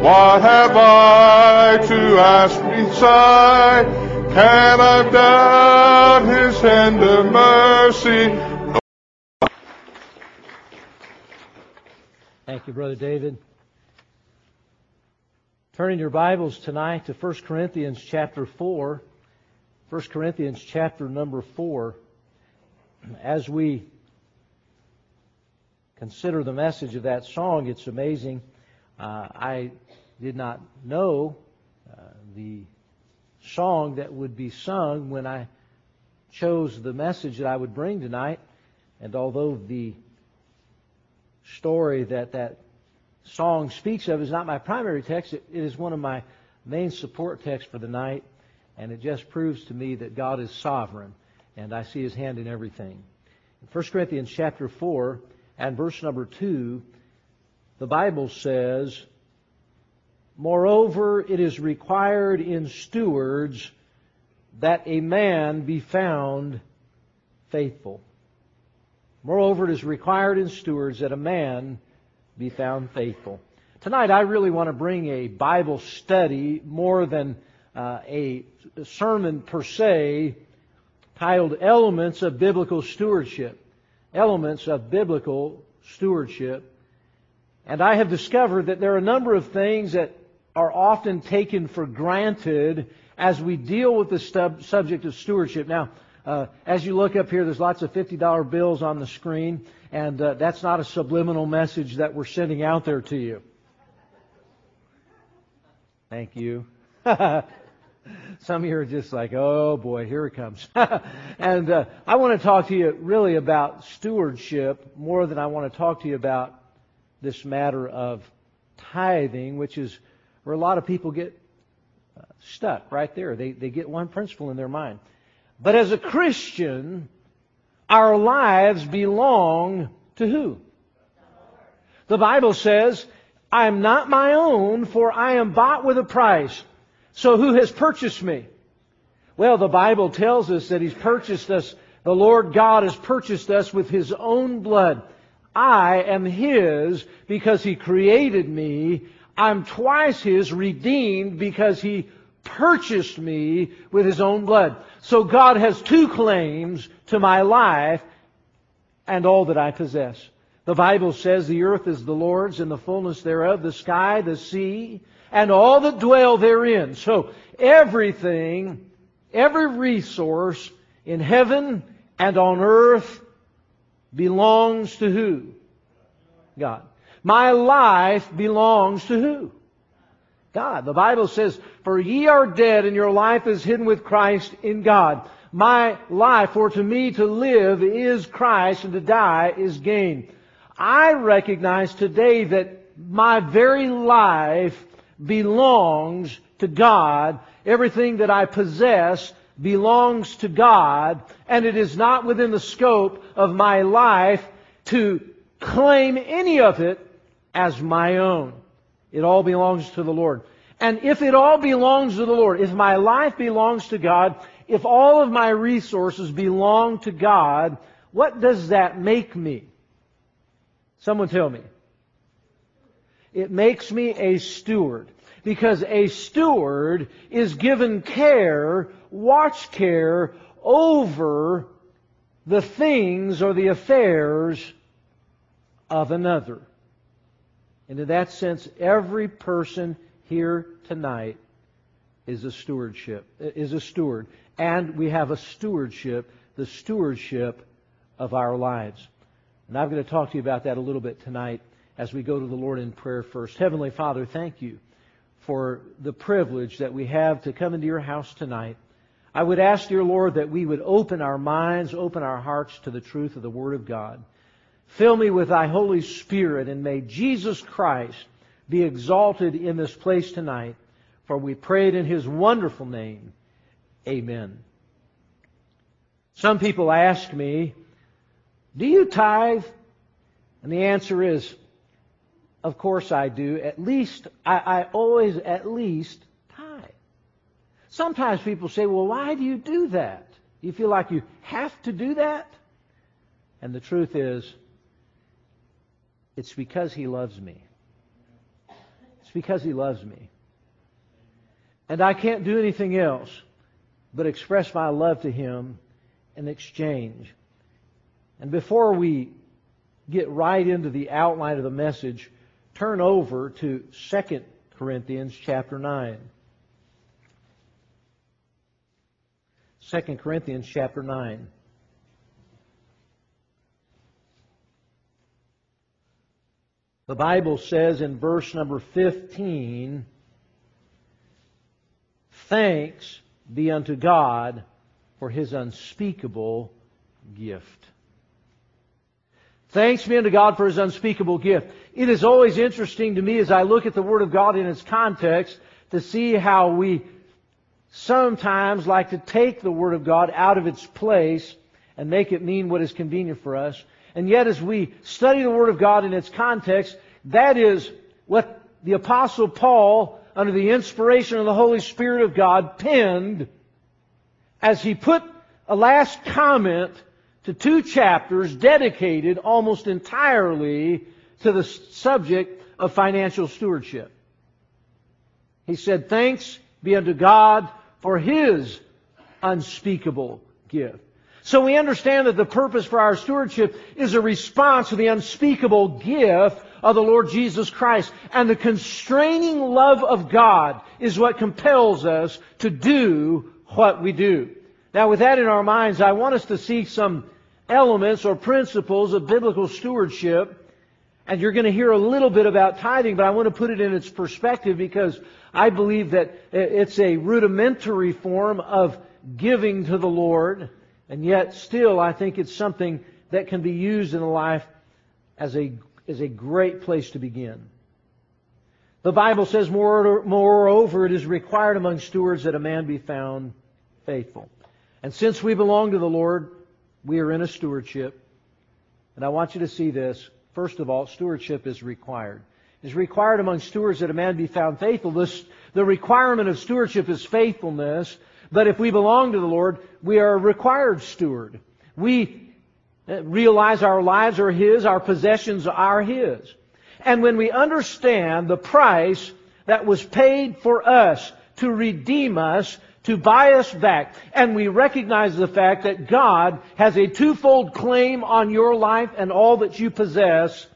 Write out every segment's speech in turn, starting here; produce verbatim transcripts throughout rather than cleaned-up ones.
What have I to ask beside? Can I doubt His hand of mercy? Thank you, Brother David. Turning your Bibles tonight to First Corinthians chapter four. First Corinthians chapter number four. As we consider the message of that song, it's amazing. Uh, I did not know uh, the song that would be sung when I chose the message that I would bring tonight. And although the story that that song speaks of is not my primary text, it, it is one of my main support texts for the night. And it just proves to me that God is sovereign, and I see His hand in everything. In First Corinthians chapter four and verse number two, the Bible says, "Moreover, it is required in stewards that a man be found faithful." Moreover, it is required in stewards that a man be found faithful. Tonight, I really want to bring a Bible study more than uh, a sermon per se, titled Elements of Biblical Stewardship. Elements of Biblical Stewardship. And I have discovered that there are a number of things that are often taken for granted as we deal with the stub- subject of stewardship. Now, uh, as you look up here, there's lots of fifty dollar bills on the screen, and uh, that's not a subliminal message that we're sending out there to you. Thank you. Some of you are just like, oh boy, here it comes. And uh, I want to talk to you really about stewardship more than I want to talk to you about this matter of tithing, which is where a lot of people get uh, stuck right there. They, they get one principle in their mind. But as a Christian, our lives belong to who? The Bible says, "I am not my own, for I am bought with a price." So who has purchased me? Well, the Bible tells us that He's purchased us. The Lord God has purchased us with His own blood. I am His because He created me. I'm twice His, redeemed, because He purchased me with His own blood. So God has two claims to my life and all that I possess. The Bible says the earth is the Lord's and the fullness thereof, the sky, the sea, and all that dwell therein. So everything, every resource in heaven and on earth belongs to who? God. My life belongs to who? God. The Bible says, "For ye are dead, and your life is hidden with Christ in God." My life, for to me to live is Christ, and to die is gain. I recognize today that my very life belongs to God. Everything that I possess belongs to God, and it is not within the scope of my life to claim any of it as my own. It all belongs to the Lord. And if it all belongs to the Lord, if my life belongs to God, if all of my resources belong to God, what does that make me? Someone tell me. It makes me a steward. Because a steward is given care, watch care, over the things or the affairs of another. And in that sense, every person here tonight is a stewardship, is a steward. And we have a stewardship, the stewardship of our lives. And I'm going to talk to you about that a little bit tonight as we go to the Lord in prayer first. Heavenly Father, thank you for the privilege that we have to come into your house tonight. I would ask, dear Lord, that we would open our minds, open our hearts to the truth of the Word of God. Fill me with Thy Holy Spirit, and may Jesus Christ be exalted in this place tonight. For we pray it in His wonderful name. Amen. Some people ask me, do you tithe? And the answer is, of course I do. At least, I, I always at least tithe. Sometimes people say, well, why do you do that? Do you feel like you have to do that? And the truth is, it's because He loves me. It's because He loves me. And I can't do anything else but express my love to Him in exchange. And before we get right into the outline of the message, turn over to Second Corinthians chapter nine. Second Corinthians chapter nine. The Bible says in verse number fifteen, "Thanks be unto God for His unspeakable gift." Thanks be unto God for His unspeakable gift. It is always interesting to me as I look at the Word of God in its context to see how we sometimes like to take the Word of God out of its place and make it mean what is convenient for us. And yet as we study the Word of God in its context, that is what the Apostle Paul, under the inspiration of the Holy Spirit of God, penned as he put a last comment to two chapters dedicated almost entirely to the subject of financial stewardship. He said, "Thanks be unto God for His unspeakable gift." So we understand that the purpose for our stewardship is a response to the unspeakable gift of the Lord Jesus Christ. And the constraining love of God is what compels us to do what we do. Now, with that in our minds, I want us to see some elements or principles of biblical stewardship. And you're going to hear a little bit about tithing, but I want to put it in its perspective because I believe that it's a rudimentary form of giving to the Lord. And yet still, I think it's something that can be used in a life as a, as a great place to begin. The Bible says, "Moreover, it is required among stewards that a man be found faithful." And since we belong to the Lord, we are in a stewardship. And I want you to see this. First of all, stewardship is required. It is required among stewards that a man be found faithful. This, the requirement of stewardship is faithfulness. But if we belong to the Lord, we are a required steward. We realize our lives are His, our possessions are His. And when we understand the price that was paid for us to redeem us, to buy us back, and we recognize the fact that God has a twofold claim on your life and all that you possess,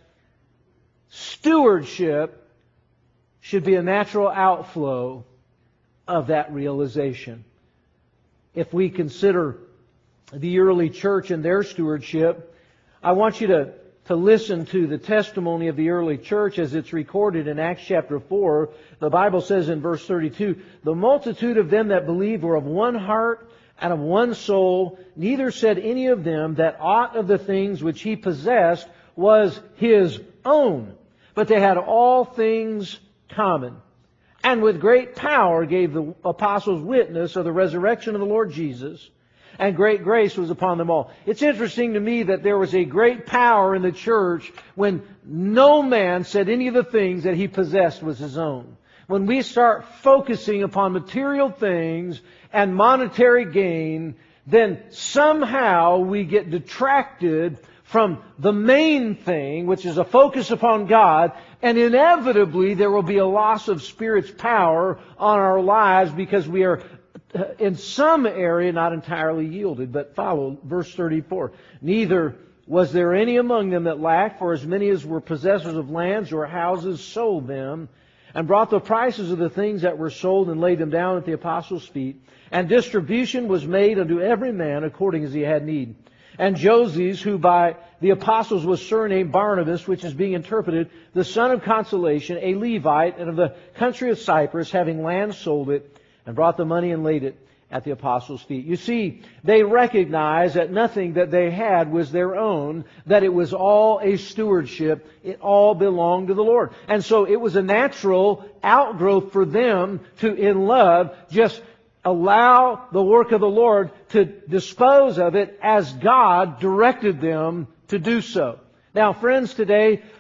stewardship should be a natural outflow of that realization. If we consider the early church and their stewardship, I want you to, to listen to the testimony of the early church as it's recorded in Acts chapter four. The Bible says in verse thirty-two, "The multitude of them that believed were of one heart and of one soul. Neither said any of them that aught of the things which he possessed was his own, but they had all things common. And with great power gave the apostles witness of the resurrection of the Lord Jesus, and great grace was upon them all." It's interesting to me that there was a great power in the church when no man said any of the things that he possessed was his own. When we start focusing upon material things and monetary gain, then somehow we get detracted from the main thing, which is a focus upon God, and inevitably there will be a loss of Spirit's power on our lives because we are in some area not entirely yielded. But follow verse thirty-four. "Neither was there any among them that lacked, for as many as were possessors of lands or houses sold them, and brought the prices of the things that were sold and laid them down at the apostles' feet. And distribution was made unto every man according as he had need. And Joses, who by the apostles was surnamed Barnabas, which is being interpreted, the son of consolation, a Levite, and of the country of Cyprus, having land sold it, and brought the money and laid it at the apostles' feet." You see, they recognized that nothing that they had was their own, that it was all a stewardship. It all belonged to the Lord. And so it was a natural outgrowth for them to, in love, just allow the work of the Lord to dispose of it as God directed them to do so. Now, friends, today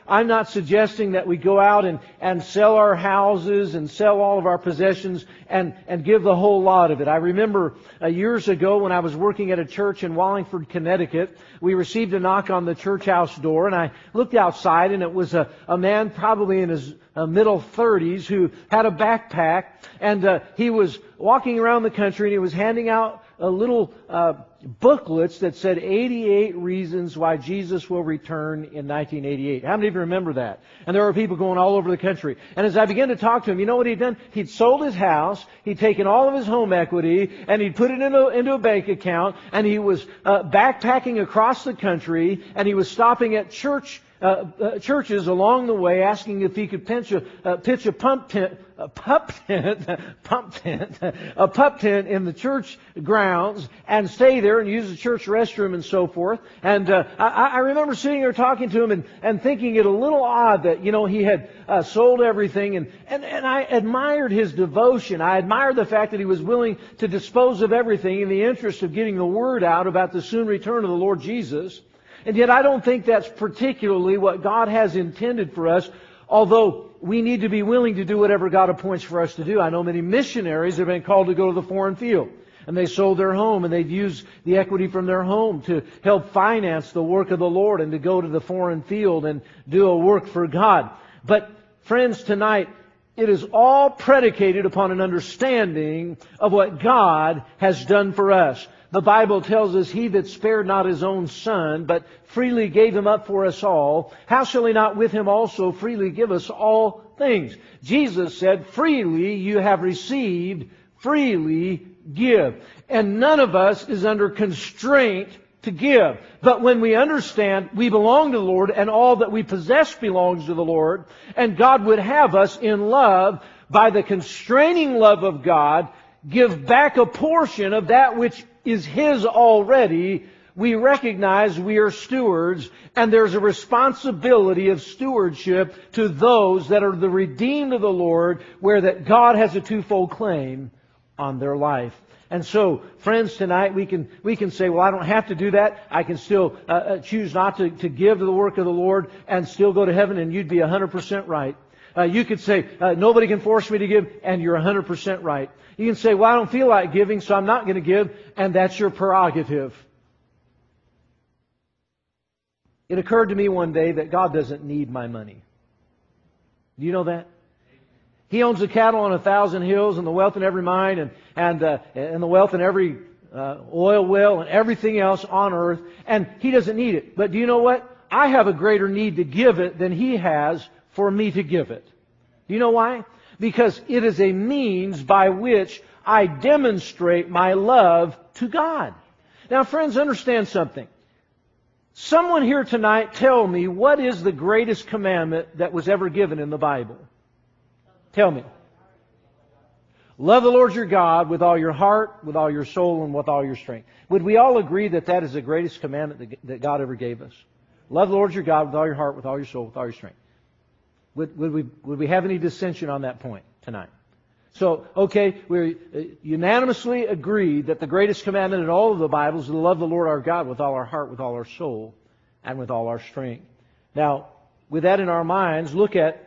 I'm not suggesting that we go out and, and sell our houses and sell all of our possessions and, and give the whole lot of it. I remember uh, years ago when I was working at a church in Wallingford, Connecticut, we received a knock on the church house door, and I looked outside, and it was a, a man probably in his uh, middle thirties who had a backpack, and uh, he was walking around the country, and he was handing out a little uh, booklets that said eighty-eight reasons why Jesus will return in nineteen eighty-eight. How many of you remember that? And there were people going all over the country. And as I began to talk to him, you know what he'd done? He'd sold his house, he'd taken all of his home equity, and he'd put it into, into a bank account, and he was uh, backpacking across the country, and he was stopping at church Uh, uh, churches along the way, asking if he could pitch a, uh, pitch a pump tent, a pup tent, pump tent, a pup tent in the church grounds, and stay there and use the church restroom and so forth. And uh, I, I remember sitting there talking to him and, and thinking it a little odd that you know he had uh, sold everything, and, and and I admired his devotion. I admired the fact that he was willing to dispose of everything in the interest of getting the word out about the soon return of the Lord Jesus. And yet I don't think that's particularly what God has intended for us, although we need to be willing to do whatever God appoints for us to do. I know many missionaries have been called to go to the foreign field, and they sold their home, and they've used the equity from their home to help finance the work of the Lord and to go to the foreign field and do a work for God. But friends, tonight, it is all predicated upon an understanding of what God has done for us. The Bible tells us, He that spared not His own Son, but freely gave Him up for us all, how shall He not with Him also freely give us all things? Jesus said, freely you have received, freely give. And none of us is under constraint to give. But when we understand we belong to the Lord and all that we possess belongs to the Lord, and God would have us in love, by the constraining love of God, give back a portion of that which is His already, we recognize we are stewards, and there's a responsibility of stewardship to those that are the redeemed of the Lord, where that God has a twofold claim on their life. And so, friends, tonight we can we can say, well, I don't have to do that. I can still uh, choose not to, to give to the work of the Lord and still go to heaven, and you'd be one hundred percent right. Uh, you could say, uh, nobody can force me to give, and you're one hundred percent right. You can say, well, I don't feel like giving, so I'm not going to give, and that's your prerogative. It occurred to me one day that God doesn't need my money. Do you know that? He owns the cattle on a thousand hills and the wealth in every mine and, and, uh, and the wealth in every uh, oil well and everything else on earth, and He doesn't need it. But do you know what? I have a greater need to give it than He has for me to give it. Do you know why? Because it is a means by which I demonstrate my love to God. Now, friends, understand something. Someone here tonight tell me, what is the greatest commandment that was ever given in the Bible? Tell me. Love the Lord your God with all your heart, with all your soul, and with all your strength. Would we all agree that that is the greatest commandment that God ever gave us? Love the Lord your God with all your heart, with all your soul, with all your strength. Would, would we would we have any dissension on that point tonight? So, okay, we unanimously agreed that the greatest commandment in all of the Bible is to love the Lord our God with all our heart, with all our soul, and with all our strength. Now, with that in our minds, look at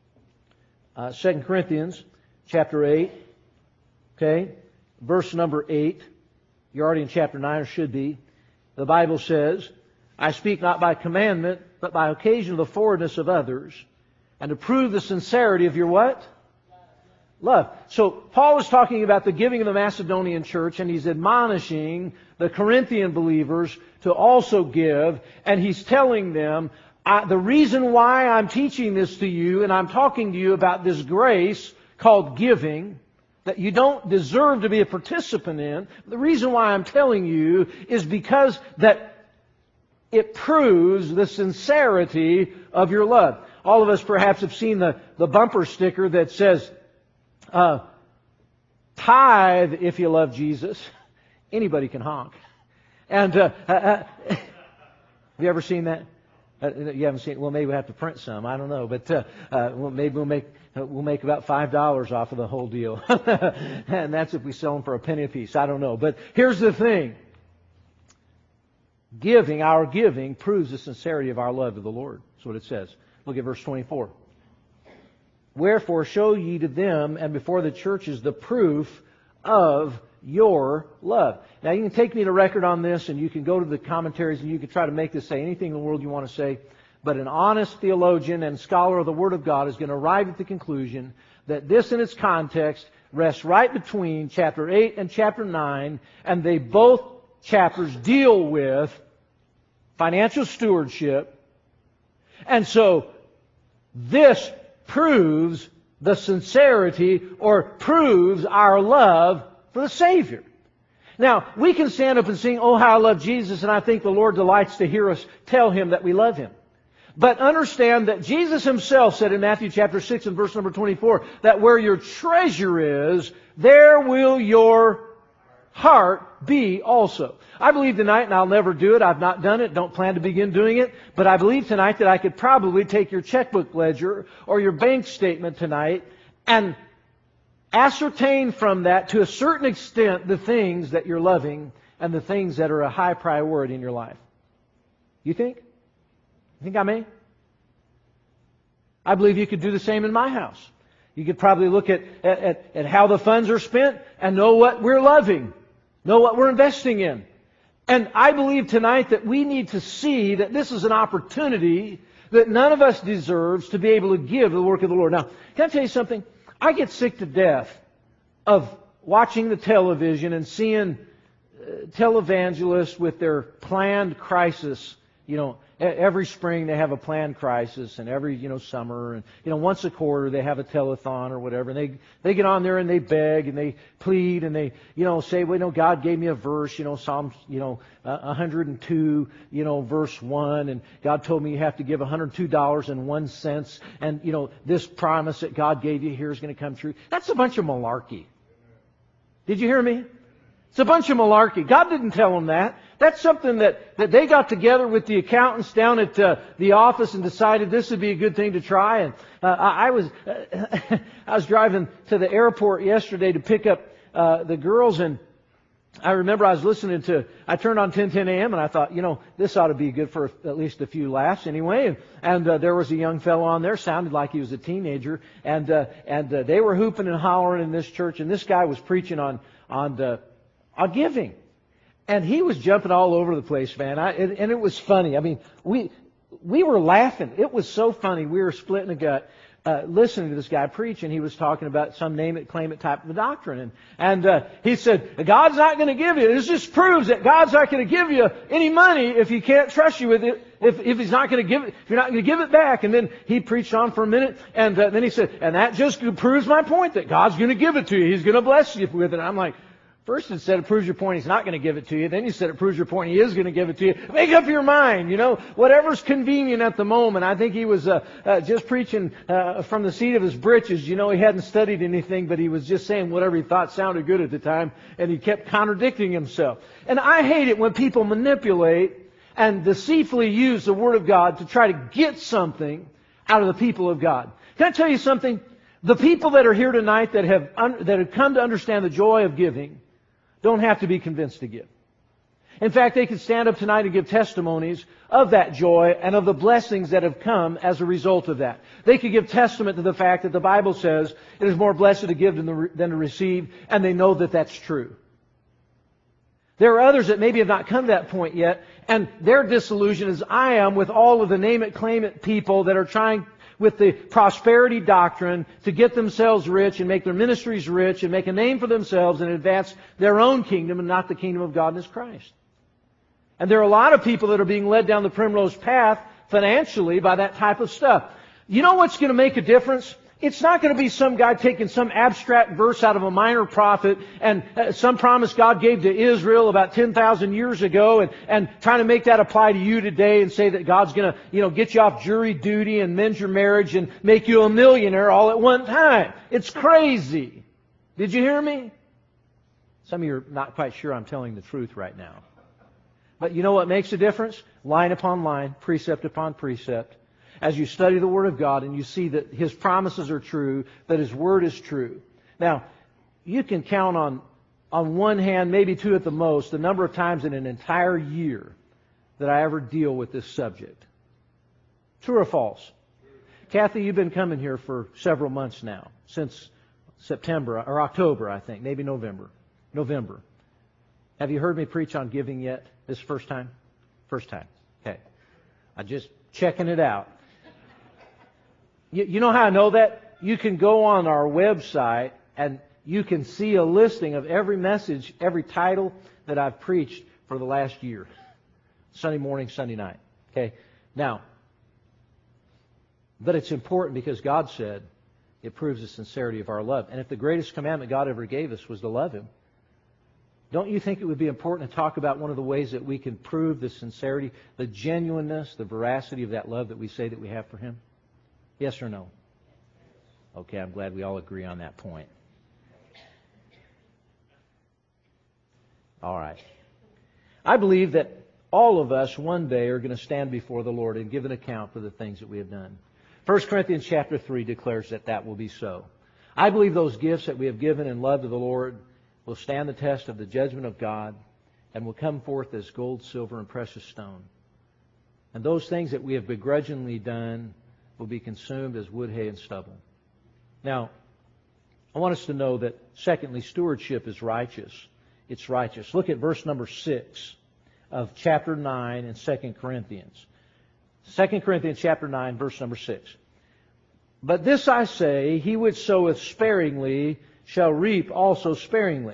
uh, Second Corinthians chapter eight, okay, verse number eight. You're already in chapter nine, or should be. The Bible says, I speak not by commandment, but by occasion of the forwardness of others, and to prove the sincerity of your what? Love. So Paul is talking about the giving of the Macedonian church, and he's admonishing the Corinthian believers to also give, and he's telling them, I, the reason why I'm teaching this to you, and I'm talking to you about this grace called giving, that you don't deserve to be a participant in, the reason why I'm telling you is because that it proves the sincerity of your love. All of us perhaps have seen the, the bumper sticker that says, uh, tithe if you love Jesus. Anybody can honk. And uh, uh, uh, have you ever seen that? Uh, you haven't seen it? Well, maybe we'll have to print some. I don't know. But uh, uh, well, maybe we'll make uh, we'll make about five dollars off of the whole deal. And that's if we sell them for a penny a piece. I don't know. But here's the thing. Giving, our giving, proves the sincerity of our love to the Lord. That's what it says. Look at verse twenty-four. Wherefore show ye to them and before the churches the proof of your love. Now you can take me to record on this, and you can go to the commentaries and you can try to make this say anything in the world you want to say. But an honest theologian and scholar of the Word of God is going to arrive at the conclusion that this in its context rests right between chapter eight and chapter nine, and they both chapters deal with financial stewardship. And so this proves the sincerity or proves our love for the Savior. Now, we can stand up and sing, "Oh, how I love Jesus," and I think the Lord delights to hear us tell Him that we love Him. But understand that Jesus Himself said in Matthew chapter six and verse number twenty-four, that where your treasure is, there will your heart be also. I believe tonight, and I'll never do it, I've not done it, don't plan to begin doing it, but I believe tonight that I could probably take your checkbook ledger or your bank statement tonight and ascertain from that to a certain extent the things that you're loving and the things that are a high priority in your life. You think? You think I may? I believe you could do the same in my house. You could probably look at, at, at how the funds are spent and know what we're loving, know what we're investing in. And I believe tonight that we need to see that this is an opportunity that none of us deserves to be able to give the work of the Lord. Now, can I tell you something? I get sick to death of watching the television and seeing uh, televangelists with their planned crisis. You know, every spring they have a planned crisis, and every, you know, summer, and, you know, once a quarter they have a telethon or whatever, and they, they get on there and they beg and they plead and they, you know, say, well, you know, God gave me a verse, you know, Psalms, you know, uh, one hundred two, you know, verse one, and God told me you have to give one hundred two dollars and one cent, and, you know, this promise that God gave you here is going to come true. That's a bunch of malarkey. Did you hear me? It's a bunch of malarkey. God didn't tell them that. That's something that, that they got together with the accountants down at uh, the office and decided this would be a good thing to try. And uh, I, I was uh, I was driving to the airport yesterday to pick up uh, the girls, and I remember I was listening to, I turned on ten ten A M and I thought, you know, this ought to be good for at least a few laughs anyway. And, and uh, there was a young fellow on there, sounded like he was a teenager, and uh, and uh, they were hooping and hollering in this church, and this guy was preaching on on the on giving. And he was jumping all over the place, man. I, and, and it was funny. I mean, we we were laughing. It was so funny. We were splitting a gut uh, listening to this guy preach, and he was talking about some name it, claim it type of a doctrine. And, and uh, he said, God's not going to give you. This just proves that God's not going to give you any money if He can't trust you with it. If, if He's not going to give it, if you're not going to give it back. And then he preached on for a minute, and uh, then he said, and that just proves my point that God's going to give it to you. He's going to bless you with it. And I'm like, first it said it proves your point He's not going to give it to you. Then you said it proves your point He is going to give it to you. Make up your mind, you know, whatever's convenient at the moment. I think he was uh, uh, just preaching uh, from the seat of his britches. You know, he hadn't studied anything, but he was just saying whatever he thought sounded good at the time, and he kept contradicting himself. And I hate it when people manipulate and deceitfully use the Word of God to try to get something out of the people of God. Can I tell you something? The people that are here tonight that have un- that have come to understand the joy of giving don't have to be convinced to give. In fact, they could stand up tonight and give testimonies of that joy and of the blessings that have come as a result of that. They could give testament to the fact that the Bible says it is more blessed to give than to, than to receive, and they know that that's true. There are others that maybe have not come to that point yet, and their disillusion is I am with all of the name it, claim it people that are trying with the prosperity doctrine to get themselves rich and make their ministries rich and make a name for themselves and advance their own kingdom and not the kingdom of God and His Christ. And there are a lot of people that are being led down the primrose path financially by that type of stuff. You know what's going to make a difference? It's not going to be some guy taking some abstract verse out of a minor prophet and uh, some promise God gave to Israel about ten thousand years ago and, and trying to make that apply to you today and say that God's going to, you know, get you off jury duty and mend your marriage and make you a millionaire all at one time. It's crazy. Did you hear me? Some of you are not quite sure I'm telling the truth right now. But you know what makes a difference? Line upon line, precept upon precept. As you study the Word of God and you see that His promises are true, that His Word is true. Now, you can count on, on one hand, maybe two at the most, the number of times in an entire year that I ever deal with this subject. True or false? Kathy, you've been coming here for several months now, since September, or October, I think, maybe November. November. Have you heard me preach on giving yet? This is the first time? First time. Okay. I'm just checking it out. You, you know how I know that? You can go on our website and you can see a listing of every message, every title that I've preached for the last year. Sunday morning, Sunday night. Okay? Now, but it's important because God said it proves the sincerity of our love. And if the greatest commandment God ever gave us was to love Him, don't you think it would be important to talk about one of the ways that we can prove the sincerity, the genuineness, the veracity of that love that we say that we have for Him? Yes or no? Okay, I'm glad we all agree on that point. All right. I believe that all of us one day are going to stand before the Lord and give an account for the things that we have done. First Corinthians chapter three declares that that will be so. I believe those gifts that we have given in love to the Lord will stand the test of the judgment of God and will come forth as gold, silver, and precious stone. And those things that we have begrudgingly done will be consumed as wood, hay, and stubble. Now, I want us to know that, secondly, stewardship is righteous. It's righteous. Look at verse number six of chapter nine in Second Corinthians. Second Corinthians chapter nine, verse number six. But this I say, he which soweth sparingly shall reap also sparingly.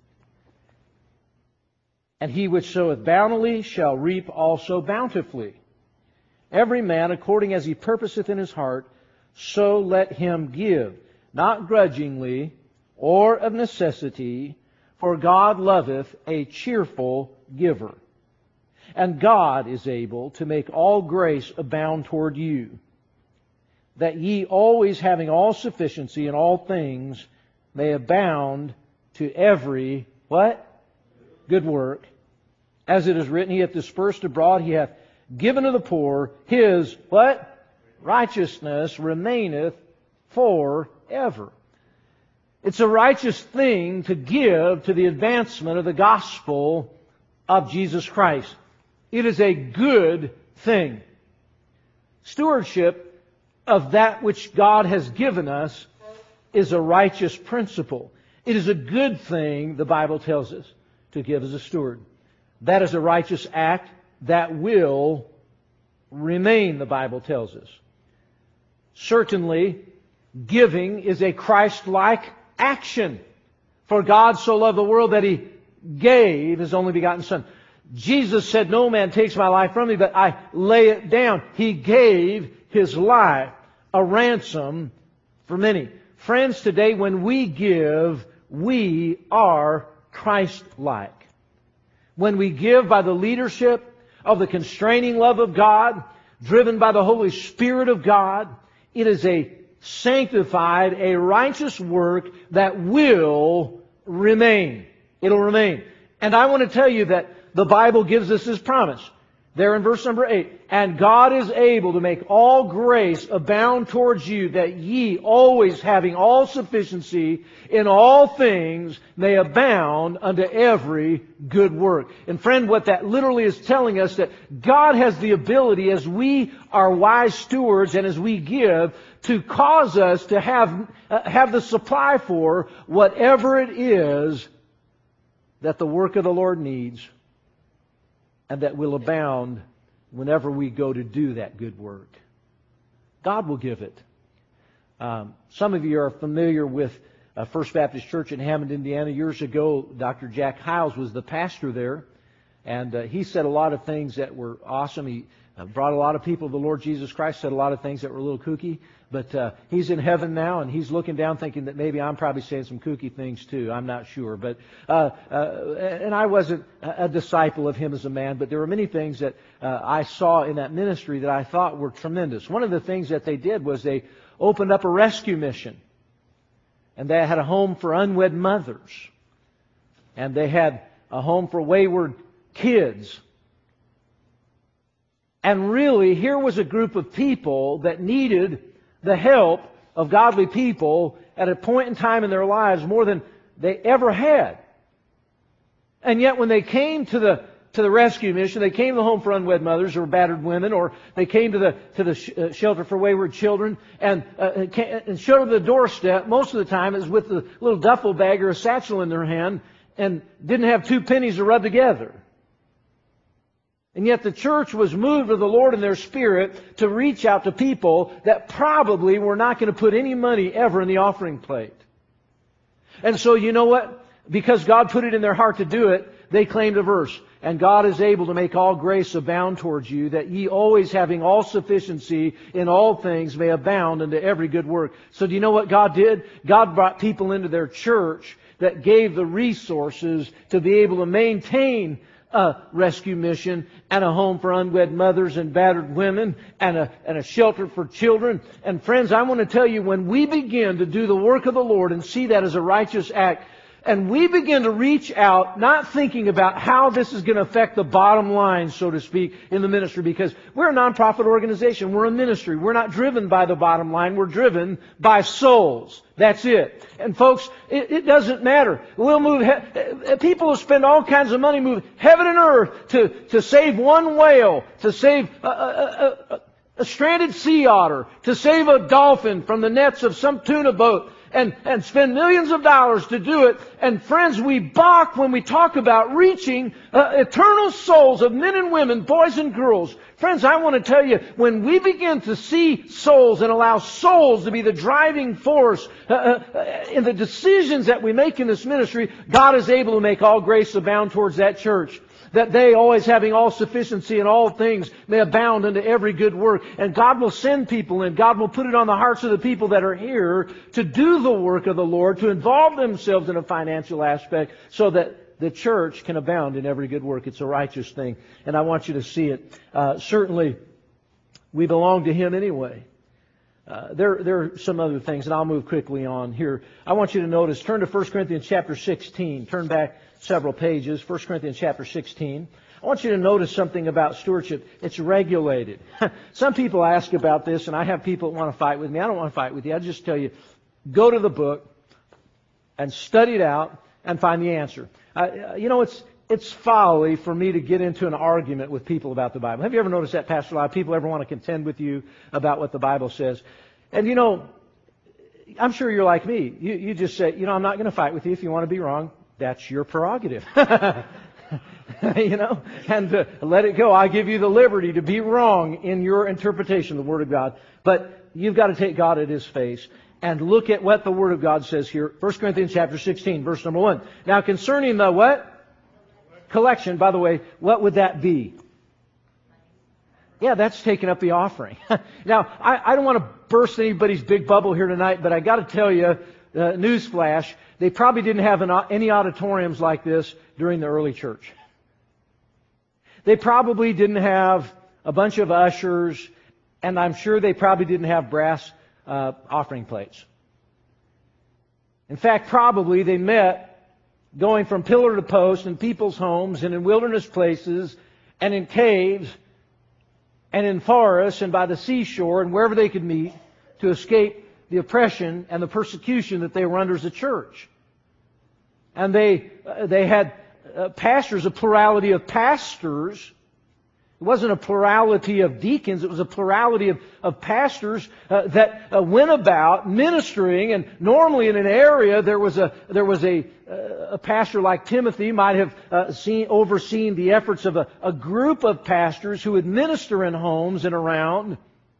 And he which soweth bountifully shall reap also bountifully. Every man according as he purposeth in his heart, so let him give, not grudgingly or of necessity, for God loveth a cheerful giver. And God is able to make all grace abound toward you, that ye always having all sufficiency in all things may abound to every, what? Good work. As it is written, He hath dispersed abroad, He hath given to the poor, His, what? Righteousness remaineth forever. It's a righteous thing to give to the advancement of the gospel of Jesus Christ. It is a good thing. Stewardship of that which God has given us is a righteous principle. It is a good thing, the Bible tells us, to give as a steward. That is a righteous act that will remain, the Bible tells us. Certainly, giving is a Christ-like action. For God so loved the world that He gave His only begotten Son. Jesus said, no man takes my life from me, but I lay it down. He gave His life, a ransom for many. Friends, today when we give, we are Christ-like. When we give by the leadership of the constraining love of God, driven by the Holy Spirit of God, it is a sanctified, a righteous work that will remain. It'll remain. And I want to tell you that the Bible gives us this promise. There in verse number eight. And God is able to make all grace abound towards you, that ye always having all sufficiency in all things may abound unto every good work. And friend, what that literally is telling us, that God has the ability, as we are wise stewards and as we give, to cause us to have, uh, have the supply for whatever it is that the work of the Lord needs, and that will abound whenever we go to do that good work. God will give it. Um, some of you are familiar with uh, First Baptist Church in Hammond, Indiana. Years ago, Doctor Jack Hiles was the pastor there, and uh, he said a lot of things that were awesome. He uh, brought a lot of people to the Lord Jesus Christ, said a lot of things that were a little kooky, but uh, he's in heaven now, and he's looking down thinking that maybe I'm probably saying some kooky things too. I'm not sure. But uh, uh, and I wasn't a disciple of him as a man, but there were many things that uh, I saw in that ministry that I thought were tremendous. One of the things that they did was they opened up a rescue mission. And they had a home for unwed mothers. And they had a home for wayward kids. And really, here was a group of people that needed the help of godly people at a point in time in their lives more than they ever had. And yet when they came to the to the rescue mission. They came to the home for unwed mothers or battered women, or they came to the to the sh- uh, shelter for wayward children, and uh, and, came, and showed up at the doorstep. Most of the time, it was with a little duffel bag or a satchel in their hand, and didn't have two pennies to rub together. And yet the church was moved of the Lord in their spirit to reach out to people that probably were not going to put any money ever in the offering plate. And so you know what? Because God put it in their heart to do it, they claimed a verse. And God is able to make all grace abound towards you, that ye always having all sufficiency in all things may abound unto every good work. So do you know what God did? God brought people into their church that gave the resources to be able to maintain a rescue mission and a home for unwed mothers and battered women and a, and a shelter for children. And friends, I want to tell you, when we begin to do the work of the Lord and see that as a righteous act, and we begin to reach out, not thinking about how this is going to affect the bottom line, so to speak, in the ministry, because we're a nonprofit organization. We're a ministry. We're not driven by the bottom line. We're driven by souls. That's it. And folks, it, it doesn't matter. We'll move, he- people will spend all kinds of money, move heaven and earth to, to save one whale, to save a, a, a, a, a stranded sea otter, to save a dolphin from the nets of some tuna boat. And, and spend millions of dollars to do it. And friends, we balk when we talk about reaching uh, eternal souls of men and women, boys and girls. Friends, I want to tell you, when we begin to see souls and allow souls to be the driving force uh, uh, in the decisions that we make in this ministry, God is able to make all grace abound towards that church. That they, always having all sufficiency in all things, may abound unto every good work. And God will send people in. God will put it on the hearts of the people that are here to do the work of the Lord, to involve themselves in a financial aspect so that the church can abound in every good work. It's a righteous thing. And I want you to see it. Uh, certainly, we belong to Him anyway. Uh, there, there are some other things, and I'll move quickly on here. I want you to notice, turn to First Corinthians chapter sixteen. Turn back several pages, First Corinthians chapter sixteen. I want you to notice something about stewardship. It's regulated. Some people ask about this, and I have people that want to fight with me. I don't want to fight with you. I just tell you, go to the book and study it out and find the answer. Uh, you know, it's it's folly for me to get into an argument with people about the Bible. Have you ever noticed that, Pastor? A lot of people ever want to contend with you about what the Bible says. And you know, I'm sure you're like me. You, you just say, you know, I'm not going to fight with you. If you want to be wrong, that's your prerogative. You know, and uh, let it go. I give you the liberty to be wrong in your interpretation of the Word of God. But you've got to take God at His face and look at what the Word of God says here. First Corinthians chapter sixteen, verse number one. Now concerning the what? Collection. By the way, what would that be? Yeah, that's taking up the offering. Now, I, I don't want to burst anybody's big bubble here tonight, but I got to tell you, uh, newsflash, they probably didn't have an, any auditoriums like this during the early church. They probably didn't have a bunch of ushers, and I'm sure they probably didn't have brass uh, offering plates. In fact, probably they met going from pillar to post in people's homes and in wilderness places and in caves and in forests and by the seashore and wherever they could meet to escape the oppression and the persecution that they were under as a church. And they uh, they had uh, pastors, a plurality of pastors. It wasn't a plurality of deacons. It was a plurality of, of pastors uh, that uh, went about ministering. And normally in an area there was a there was a uh, a pastor like Timothy might have uh, seen overseen the efforts of a, a group of pastors who would minister in homes and around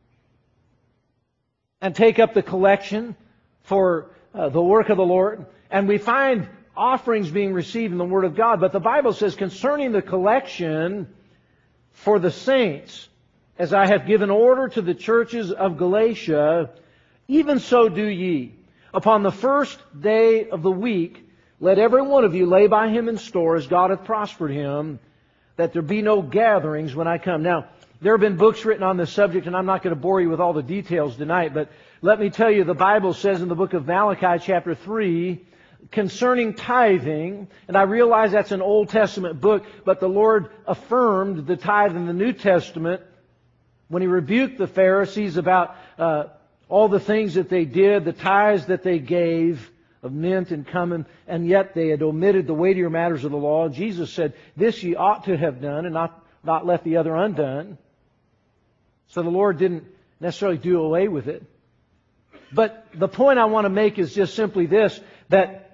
and take up the collection for uh, the work of the Lord. And we find offerings being received in the Word of God. But the Bible says concerning the collection for the saints, as I have given order to the churches of Galatia, even so do ye. Upon the first day of the week, let every one of you lay by him in store as God hath prospered him, that there be no gatherings when I come. Now, there have been books written on this subject, and I'm not going to bore you with all the details tonight, but let me tell you, the Bible says in the book of Malachi chapter three, concerning tithing, and I realize that's an Old Testament book, but the Lord affirmed the tithe in the New Testament when He rebuked the Pharisees about uh, all the things that they did, the tithes that they gave, of mint and cumin, and yet they had omitted the weightier matters of the law. Jesus said, "This ye ought to have done, and not, not left the other undone." So the Lord didn't necessarily do away with it. But the point I want to make is just simply this, that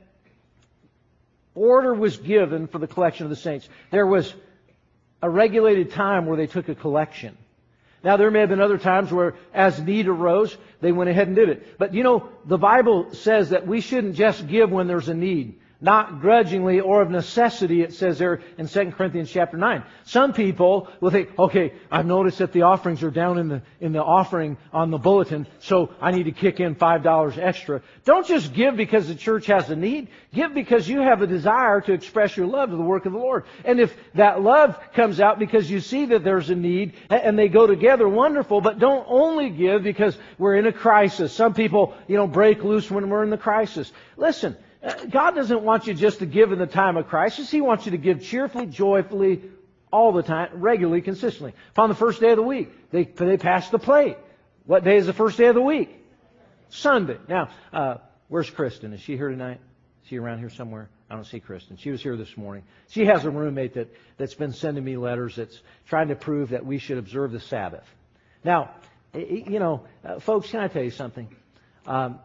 order was given for the collection of the saints. There was a regulated time where they took a collection. Now, there may have been other times where, as need arose, they went ahead and did it. But, you know, the Bible says that we shouldn't just give when there's a need. Not grudgingly or of necessity, it says there in Second Corinthians chapter nine. Some people will think, okay, I've noticed that the offerings are down in the in the offering on the bulletin, so I need to kick in five dollars extra. Don't just give because the church has a need. Give because you have a desire to express your love to the work of the Lord. And if that love comes out because you see that there's a need and they go together, wonderful, but don't only give because we're in a crisis. Some people, you know, break loose when we're in the crisis. Listen, God doesn't want you just to give in the time of crisis. He wants you to give cheerfully, joyfully, all the time, regularly, consistently. Upon the first day of the week, they they pass the plate. What day is the first day of the week? Sunday. Now, uh, where's Kristen? Is she here tonight? Is she around here somewhere? I don't see Kristen. She was here this morning. She has a roommate that, that's been sending me letters that's trying to prove that we should observe the Sabbath. Now, you know, uh, folks, can I tell you something? Um,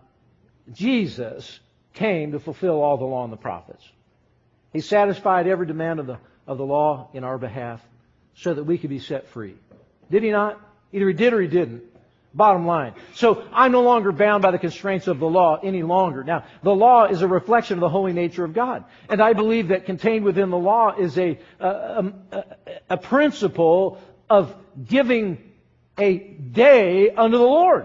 Jesus came to fulfill all the law and the prophets. He satisfied every demand of the of the law in our behalf so that we could be set free. Did He not? Either He did or He didn't. Bottom line. So I'm no longer bound by the constraints of the law any longer. Now, the law is a reflection of the holy nature of God. And I believe that contained within the law is a, a, a, a principle of giving a day unto the Lord.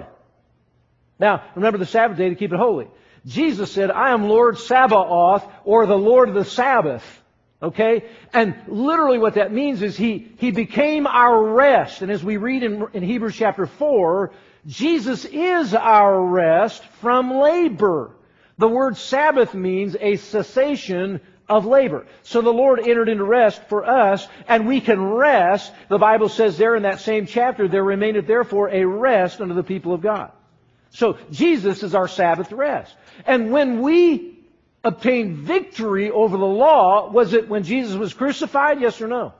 Now, remember the Sabbath day to keep it holy. Jesus said, "I am Lord Sabaoth," or the Lord of the Sabbath. Okay? And literally what that means is He, He became our rest. And as we read in, in Hebrews chapter four, Jesus is our rest from labor. The word Sabbath means a cessation of labor. So the Lord entered into rest for us, and we can rest. The Bible says there in that same chapter, "There remaineth therefore a rest unto the people of God." So Jesus is our Sabbath rest. And when we obtained victory over the law, was it when Jesus was crucified? Yes or no?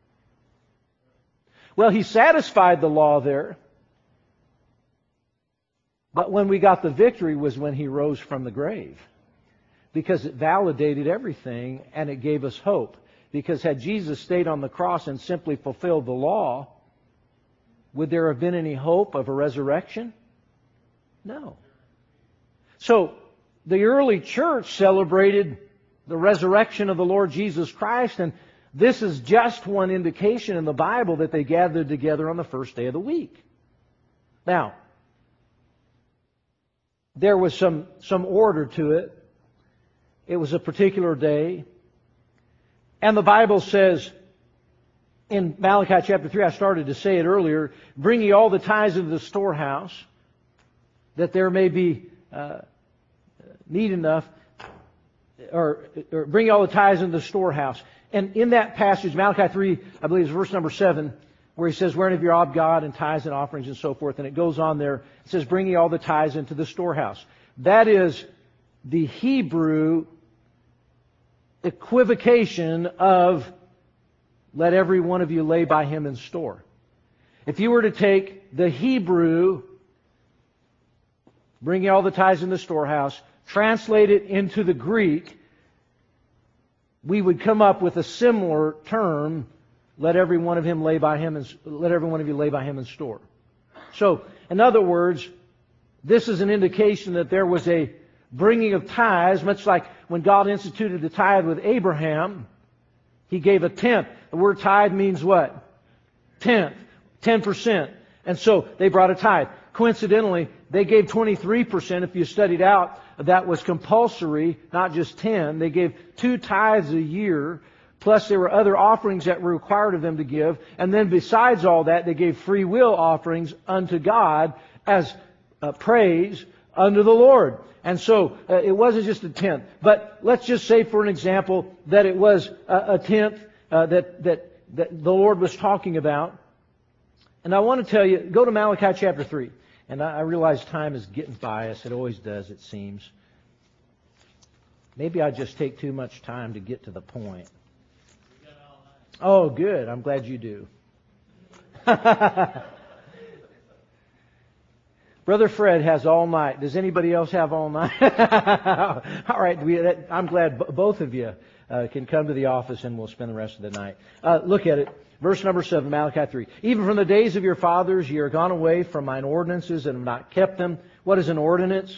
Well, He satisfied the law there. But when we got the victory was when He rose from the grave. Because it validated everything and it gave us hope. Because had Jesus stayed on the cross and simply fulfilled the law, would there have been any hope of a resurrection? No. So, the early church celebrated the resurrection of the Lord Jesus Christ, and this is just one indication in the Bible that they gathered together on the first day of the week. Now, there was some, some order to it. It was a particular day. And the Bible says in Malachi chapter three, I started to say it earlier, "Bring ye all the tithes into the storehouse, that there may be uh, need enough," or, or bring all the tithes into the storehouse. And in that passage, Malachi three, I believe is verse number seven, where He says, "Wherein of your ob God and tithes and offerings," and so forth. And it goes on there. It says, "Bring ye all the tithes into the storehouse." That is the Hebrew equivocation of "let every one of you lay by him in store." If you were to take the Hebrew, "bring ye all the tithes in the storehouse," translate it into the Greek, we would come up with a similar term, "let every one of him lay by him and let every one of you lay by him in store." So, in other words, this is an indication that there was a bringing of tithes, much like when God instituted the tithe with Abraham. He gave a tenth. The word tithe means what? Tenth. Ten percent. And so they brought a tithe. Coincidentally, they gave twenty-three percent. If you studied out, that was compulsory, not just ten. They gave two tithes a year, plus there were other offerings that were required of them to give. And then besides all that, they gave free will offerings unto God as uh, praise unto the Lord. And so uh, it wasn't just a tenth. But let's just say, for an example, that it was a, a tenth uh, that, that, that the Lord was talking about. And I want to tell you, go to Malachi chapter three. And I, I realize time is getting by us. It always does, it seems. Maybe I just take too much time to get to the point. Oh, good. I'm glad you do. Brother Fred has all night. Does anybody else have all night? All right. We, that, I'm glad b- both of you uh, can come to the office and we'll spend the rest of the night. Uh, look at it. Verse number seven, Malachi three. Even from the days of your fathers ye are gone away from mine ordinances and have not kept them. What is an ordinance?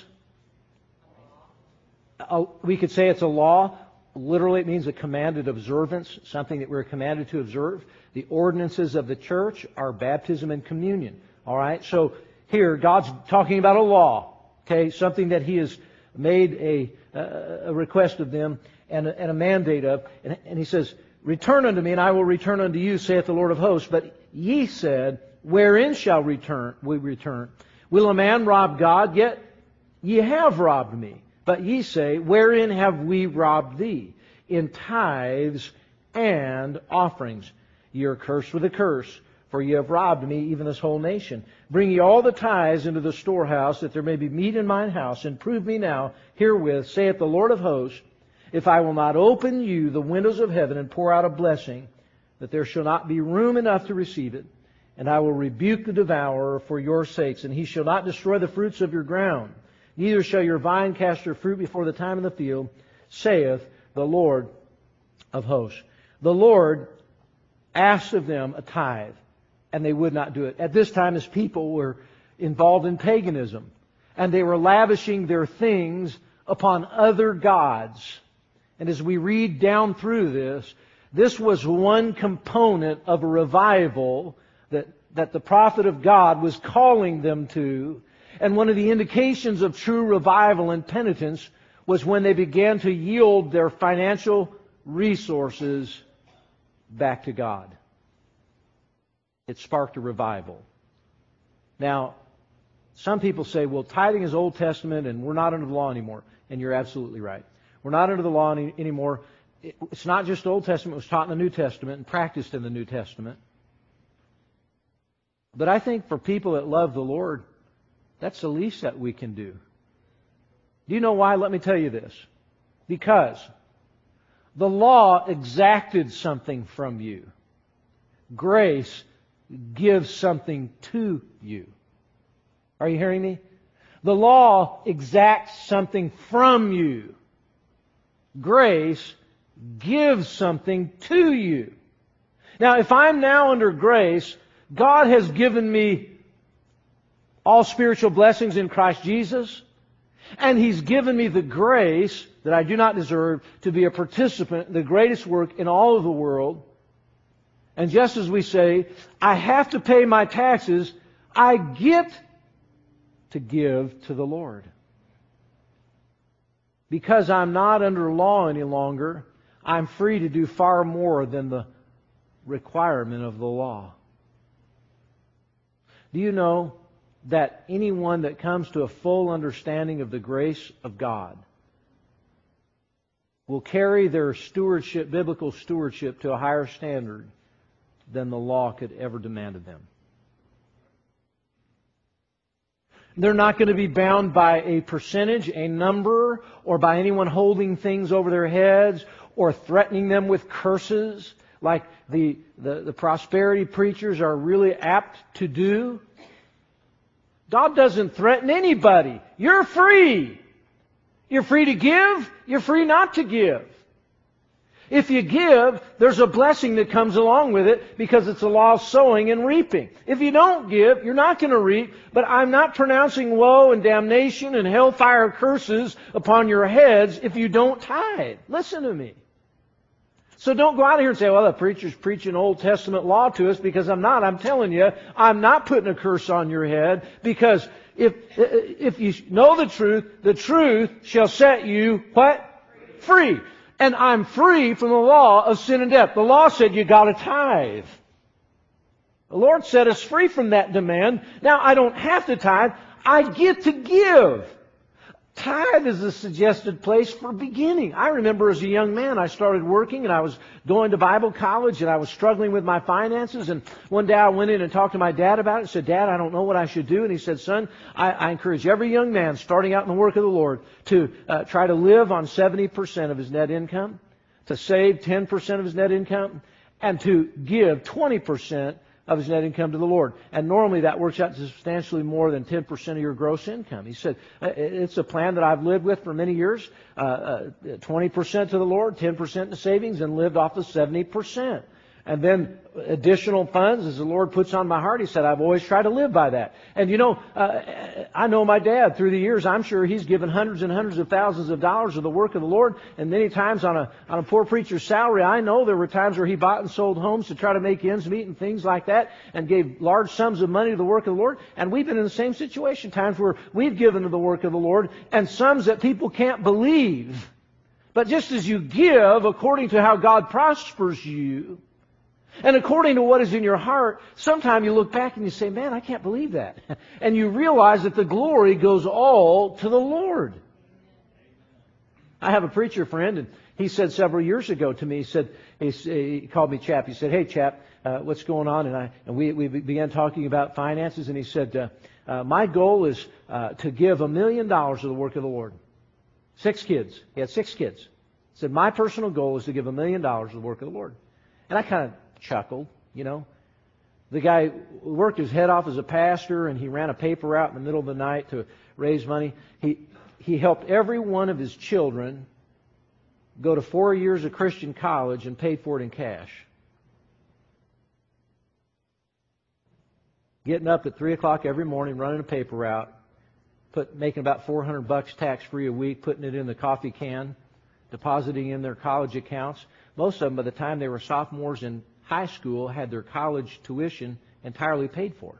Uh, we could say it's a law. Literally, it means a commanded observance, something that we're commanded to observe. The ordinances of the church are baptism and communion. All right? So here, God's talking about a law, okay? Something that He has made a, a request of them and a, and a mandate of. And, and He says, return unto me, and I will return unto you, saith the Lord of hosts. But ye said, wherein shall return we return? Will a man rob God? Yet ye have robbed me. But ye say, wherein have we robbed thee? In tithes and offerings. Ye are cursed with a curse, for ye have robbed me, even this whole nation. Bring ye all the tithes into the storehouse, that there may be meat in mine house, and prove me now herewith, saith the Lord of hosts, if I will not open you the windows of heaven and pour out a blessing, that there shall not be room enough to receive it. And I will rebuke the devourer for your sakes, and he shall not destroy the fruits of your ground. Neither shall your vine cast her fruit before the time in the field, saith the Lord of hosts. The Lord asked of them a tithe, and they would not do it. At this time, His people were involved in paganism, and they were lavishing their things upon other gods. And as we read down through this, this was one component of a revival that, that the prophet of God was calling them to. And one of the indications of true revival and penitence was when they began to yield their financial resources back to God. It sparked a revival. Now, some people say, well, tithing is Old Testament and we're not under the law anymore. And you're absolutely right. We're not under the law any, anymore. It's not just Old Testament. It was taught in the New Testament and practiced in the New Testament. But I think for people that love the Lord, that's the least that we can do. Do you know why? Let me tell you this. Because the law exacted something from you. Grace gives something to you. Are you hearing me? The law exacts something from you. Grace gives something to you. Now, if I'm now under grace, God has given me all spiritual blessings in Christ Jesus, and He's given me the grace that I do not deserve to be a participant in the greatest work in all of the world. And just as we say, I have to pay my taxes, I get to give to the Lord. Because I'm not under law any longer, I'm free to do far more than the requirement of the law. Do you know that anyone that comes to a full understanding of the grace of God will carry their stewardship, biblical stewardship, to a higher standard than the law could ever demand of them? They're not going to be bound by a percentage, a number, or by anyone holding things over their heads or threatening them with curses like the, the, the prosperity preachers are really apt to do. God doesn't threaten anybody. You're free. You're free to give. You're free not to give. If you give, there's a blessing that comes along with it because it's a law of sowing and reaping. If you don't give, you're not going to reap. But I'm not pronouncing woe and damnation and hellfire curses upon your heads if you don't tithe. Listen to me. So don't go out here and say, well, the preacher's preaching Old Testament law to us, because I'm not. I'm telling you, I'm not putting a curse on your head, because if if you know the truth, the truth shall set you, what? Free. And I'm free from the law of sin and death. The law said you got to tithe. The Lord set us free from that demand. Now I don't have to tithe. I get to give. Tithe is a suggested place for beginning. I remember as a young man, I started working and I was going to Bible college and I was struggling with my finances. And one day I went in and talked to my dad about it and said, Dad, I don't know what I should do. And he said, son, I, I encourage every young man starting out in the work of the Lord to uh, try to live on seventy percent of his net income, to save ten percent of his net income, and to give twenty percent of his net income to the Lord. And normally that works out to substantially more than ten percent of your gross income. He said, it's a plan that I've lived with for many years. Uh, uh, twenty percent to the Lord, ten percent in savings, and lived off of seventy percent. And then additional funds, as the Lord puts on my heart, He said, I've always tried to live by that. And you know, uh, I know my dad through the years, I'm sure he's given hundreds and hundreds of thousands of dollars of the work of the Lord. And many times on a, on a poor preacher's salary, I know there were times where he bought and sold homes to try to make ends meet and things like that, and gave large sums of money to the work of the Lord. And we've been in the same situation, times where we've given to the work of the Lord, and sums that people can't believe. But just as you give according to how God prospers you, and according to what is in your heart, sometime you look back and you say, man, I can't believe that. And you realize that the glory goes all to the Lord. I have a preacher friend, and he said several years ago to me, he said, he, he called me Chap. He said, hey, Chap, uh, what's going on? And I and we, we began talking about finances, and he said, uh, uh, my goal is uh, to give a million dollars to the work of the Lord. Six kids. He had six kids. He said, my personal goal is to give a million dollars to the work of the Lord. And I kind of chuckled, you know. The guy worked his head off as a pastor, and he ran a paper route in the middle of the night to raise money. He he helped every one of his children go to four years of Christian college and paid for it in cash. Getting up at three o'clock every morning, running a paper route, put making about four hundred bucks tax free a week, putting it in the coffee can, depositing in their college accounts. Most of them, by the time they were sophomores in high school, had their college tuition entirely paid for.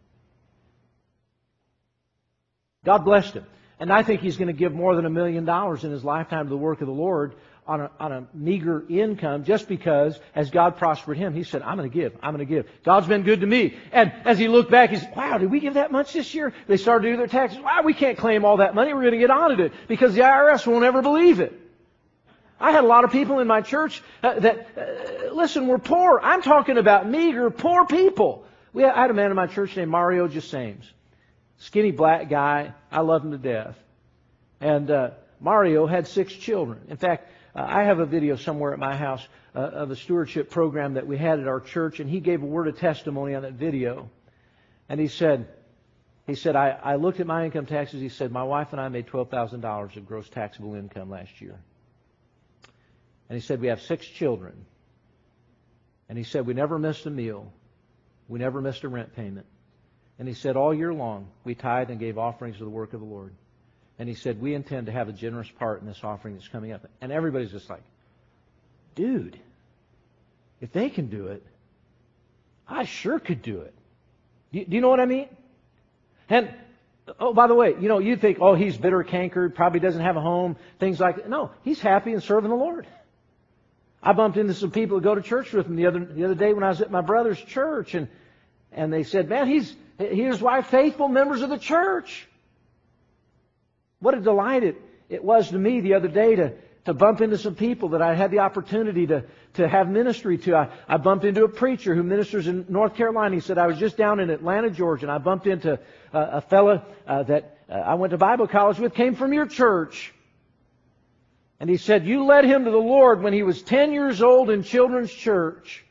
God blessed him. And I think he's going to give more than a million dollars in his lifetime to the work of the Lord on a, on a meager income, just because as God prospered him, he said, I'm going to give, I'm going to give. God's been good to me. And as he looked back, he said, wow, did we give that much this year? They started to do their taxes. Wow, we can't claim all that money. We're going to get audited because the I R S won't ever believe it. I had a lot of people in my church uh, that, uh, listen, we're poor. I'm talking about meager, poor people. We had, I had a man in my church named Mario James. Skinny black guy. I love him to death. And uh, Mario had six children. In fact, uh, I have a video somewhere at my house uh, of a stewardship program that we had at our church, and he gave a word of testimony on that video. And he said, he said, I, I looked at my income taxes. He said, my wife and I made twelve thousand dollars of gross taxable income last year. And he said, we have six children. And he said, we never missed a meal. We never missed a rent payment. And he said, all year long, we tithed and gave offerings to the work of the Lord. And he said, we intend to have a generous part in this offering that's coming up. And everybody's just like, dude, if they can do it, I sure could do it. Do you, do you know what I mean? And, oh, by the way, you know, you think, oh, he's bitter, cankered, probably doesn't have a home, things like that. No, he's happy and serving the Lord. I bumped into some people who go to church with him the other the other day when I was at my brother's church, and and they said, man, he's he and his wife faithful members of the church. What a delight it, it was to me the other day to, to bump into some people that I had the opportunity to, to have ministry to. I, I bumped into a preacher who ministers in North Carolina. He said, I was just down in Atlanta, Georgia, and I bumped into a, a fella uh, that uh, I went to Bible college with, came from your church. And he said, you led him to the Lord when he was ten years old in children's church.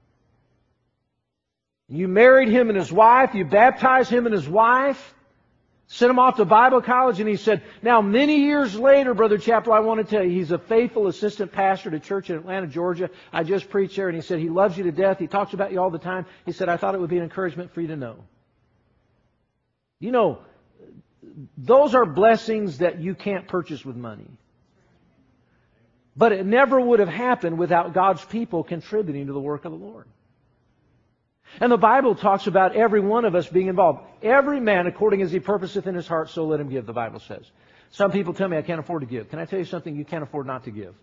You married him and his wife. You baptized him and his wife. Sent him off to Bible college. And he said, now many years later, Brother Chappell, I want to tell you, he's a faithful assistant pastor to a church in Atlanta, Georgia. I just preached there. And he said, he loves you to death. He talks about you all the time. He said, I thought it would be an encouragement for you to know. You know, those are blessings that you can't purchase with money. But it never would have happened without God's people contributing to the work of the Lord. And the Bible talks about every one of us being involved. Every man, according as he purposeth in his heart, so let him give, the Bible says. Some people tell me I can't afford to give. Can I tell you something? You can't afford not to give.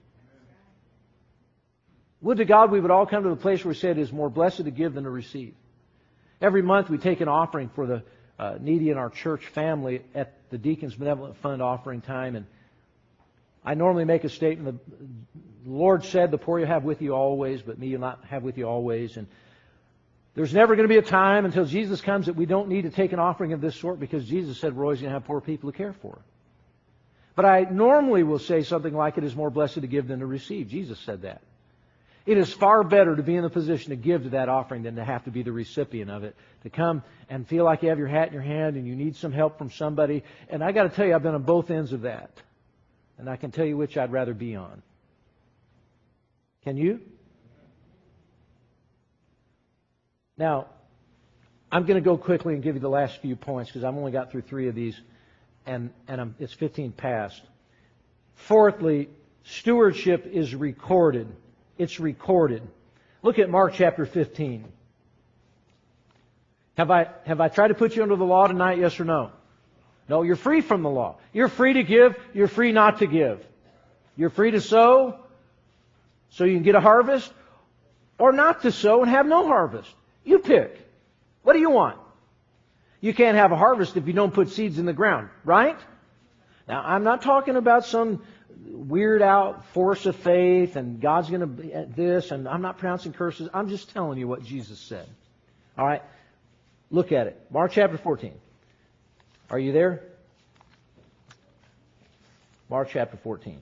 Would to God we would all come to the place where we say it is more blessed to give than to receive. Every month we take an offering for the uh, needy in our church family at the Deacons Benevolent Fund offering time, and I normally make a statement. The Lord said, "The poor you'll have with you always, but me you'll not have with you always." And there's never going to be a time until Jesus comes that we don't need to take an offering of this sort, because Jesus said we're always going to have poor people to care for. But I normally will say something like, "It is more blessed to give than to receive." Jesus said that. It is far better to be in the position to give to that offering than to have to be the recipient of it. To come and feel like you have your hat in your hand and you need some help from somebody. And I got to tell you, I've been on both ends of that. And I can tell you which I'd rather be on. Can you? Now, I'm going to go quickly and give you the last few points, because I've only got through three of these, and, and I'm, it's fifteen past. Fourthly, stewardship is recorded. It's recorded. Look at Mark chapter fifteen. Have I, have I tried to put you under the law tonight, yes or no? No, you're free from the law. You're free to give. You're free not to give. You're free to sow so you can get a harvest, or not to sow and have no harvest. You pick. What do you want? You can't have a harvest if you don't put seeds in the ground, right? Now, I'm not talking about some weird out force of faith and God's going to be this, and I'm not pronouncing curses. I'm just telling you what Jesus said. All right? Look at it. Mark chapter fourteen. Are you there? Mark chapter fourteen.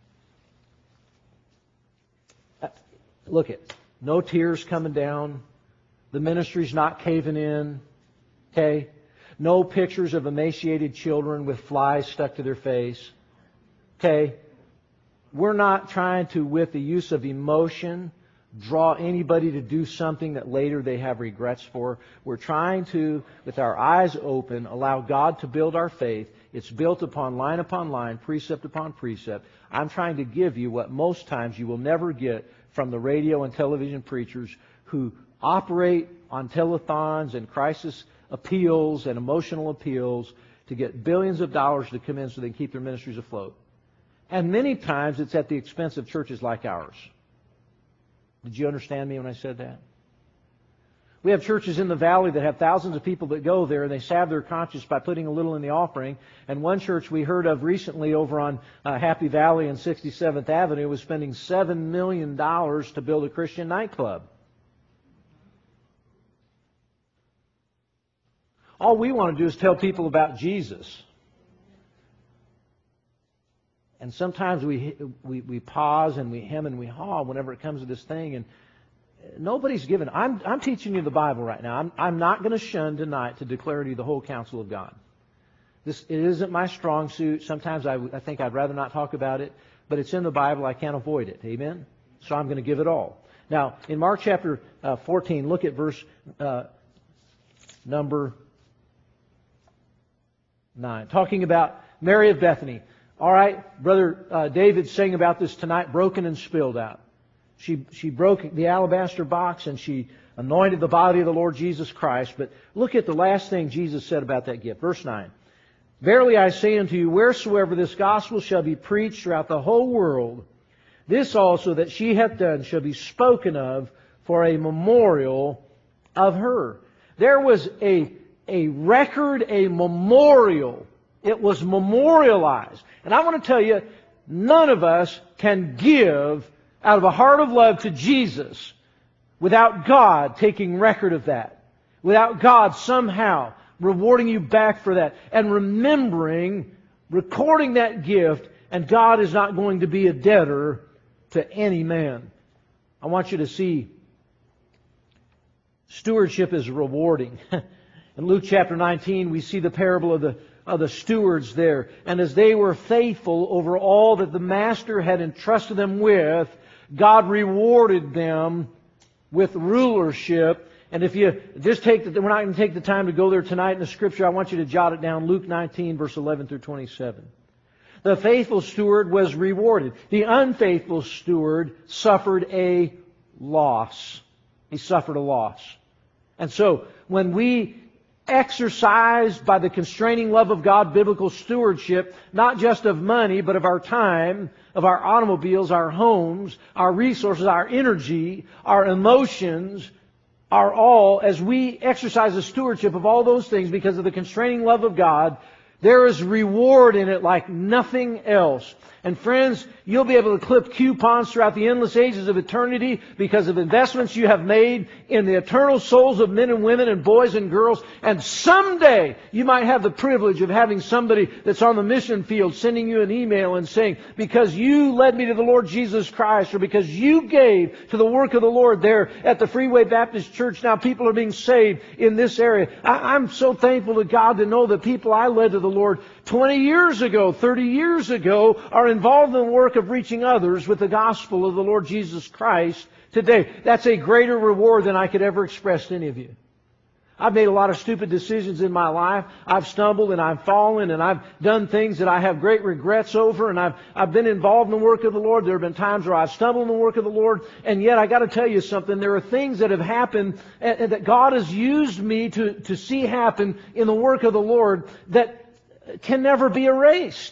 Look at, no tears coming down. The ministry's not caving in. Okay? No pictures of emaciated children with flies stuck to their face. Okay? We're not trying to, with the use of emotion, draw anybody to do something that later they have regrets for. We're trying to, with our eyes open, allow God to build our faith. It's built upon line upon line, precept upon precept. I'm trying to give you what most times you will never get from the radio and television preachers who operate on telethons and crisis appeals and emotional appeals to get billions of dollars to come in so they can keep their ministries afloat. And many times it's at the expense of churches like ours. Did you understand me when I said that? We have churches in the valley that have thousands of people that go there, and they salve their conscience by putting a little in the offering. And one church we heard of recently over on uh, Happy Valley and sixty-seventh Avenue was spending seven million dollars to build a Christian nightclub. All we want to do is tell people about Jesus. And sometimes we, we we pause and we hem and we haw whenever it comes to this thing, and nobody's given. I'm I'm teaching you the Bible right now. I'm I'm not going to shun tonight to declare to you the whole counsel of God. This it isn't my strong suit. Sometimes I I think I'd rather not talk about it, but it's in the Bible. I can't avoid it. Amen. So I'm going to give it all. Now in Mark chapter uh, fourteen, look at verse uh, number nine, talking about Mary of Bethany. All right, Brother uh, David sang about this tonight, broken and spilled out. She she broke the alabaster box and she anointed the body of the Lord Jesus Christ. But look at the last thing Jesus said about that gift. Verse nine. Verily I say unto you, wheresoever this gospel shall be preached throughout the whole world, this also that she hath done shall be spoken of for a memorial of her. There was a, a record, a memorial. It was memorialized. And I want to tell you, none of us can give out of a heart of love to Jesus without God taking record of that. Without God somehow rewarding you back for that. And remembering, recording that gift, and God is not going to be a debtor to any man. I want you to see stewardship is rewarding. In Luke chapter nineteen, we see the parable of the of the stewards there. And as they were faithful over all that the master had entrusted them with, God rewarded them with rulership. And if you just take the, we're not going to take the time to go there tonight in the Scripture. I want you to jot it down. Luke nineteen, verse eleven through twenty-seven. The faithful steward was rewarded. The unfaithful steward suffered a loss. He suffered a loss. And so, when we exercised by the constraining love of God, biblical stewardship, not just of money, but of our time, of our automobiles, our homes, our resources, our energy, our emotions, are all, as we exercise the stewardship of all those things because of the constraining love of God, there is reward in it like nothing else. And friends, you'll be able to clip coupons throughout the endless ages of eternity because of investments you have made in the eternal souls of men and women and boys and girls. And someday you might have the privilege of having somebody that's on the mission field sending you an email and saying, because you led me to the Lord Jesus Christ, or because you gave to the work of the Lord there at the Freeway Baptist Church, now people are being saved in this area. I, I'm so thankful to God to know that people I led to the Lord twenty years ago, thirty years ago, are involved in the work of reaching others with the gospel of the Lord Jesus Christ today. That's a greater reward than I could ever express to any of you. I've made a lot of stupid decisions in my life. I've stumbled and I've fallen and I've done things that I have great regrets over, and I've, I've been involved in the work of the Lord. There have been times where I've stumbled in the work of the Lord, and yet I got to tell you something. There are things that have happened and, and that God has used me to, to see happen in the work of the Lord that can never be erased.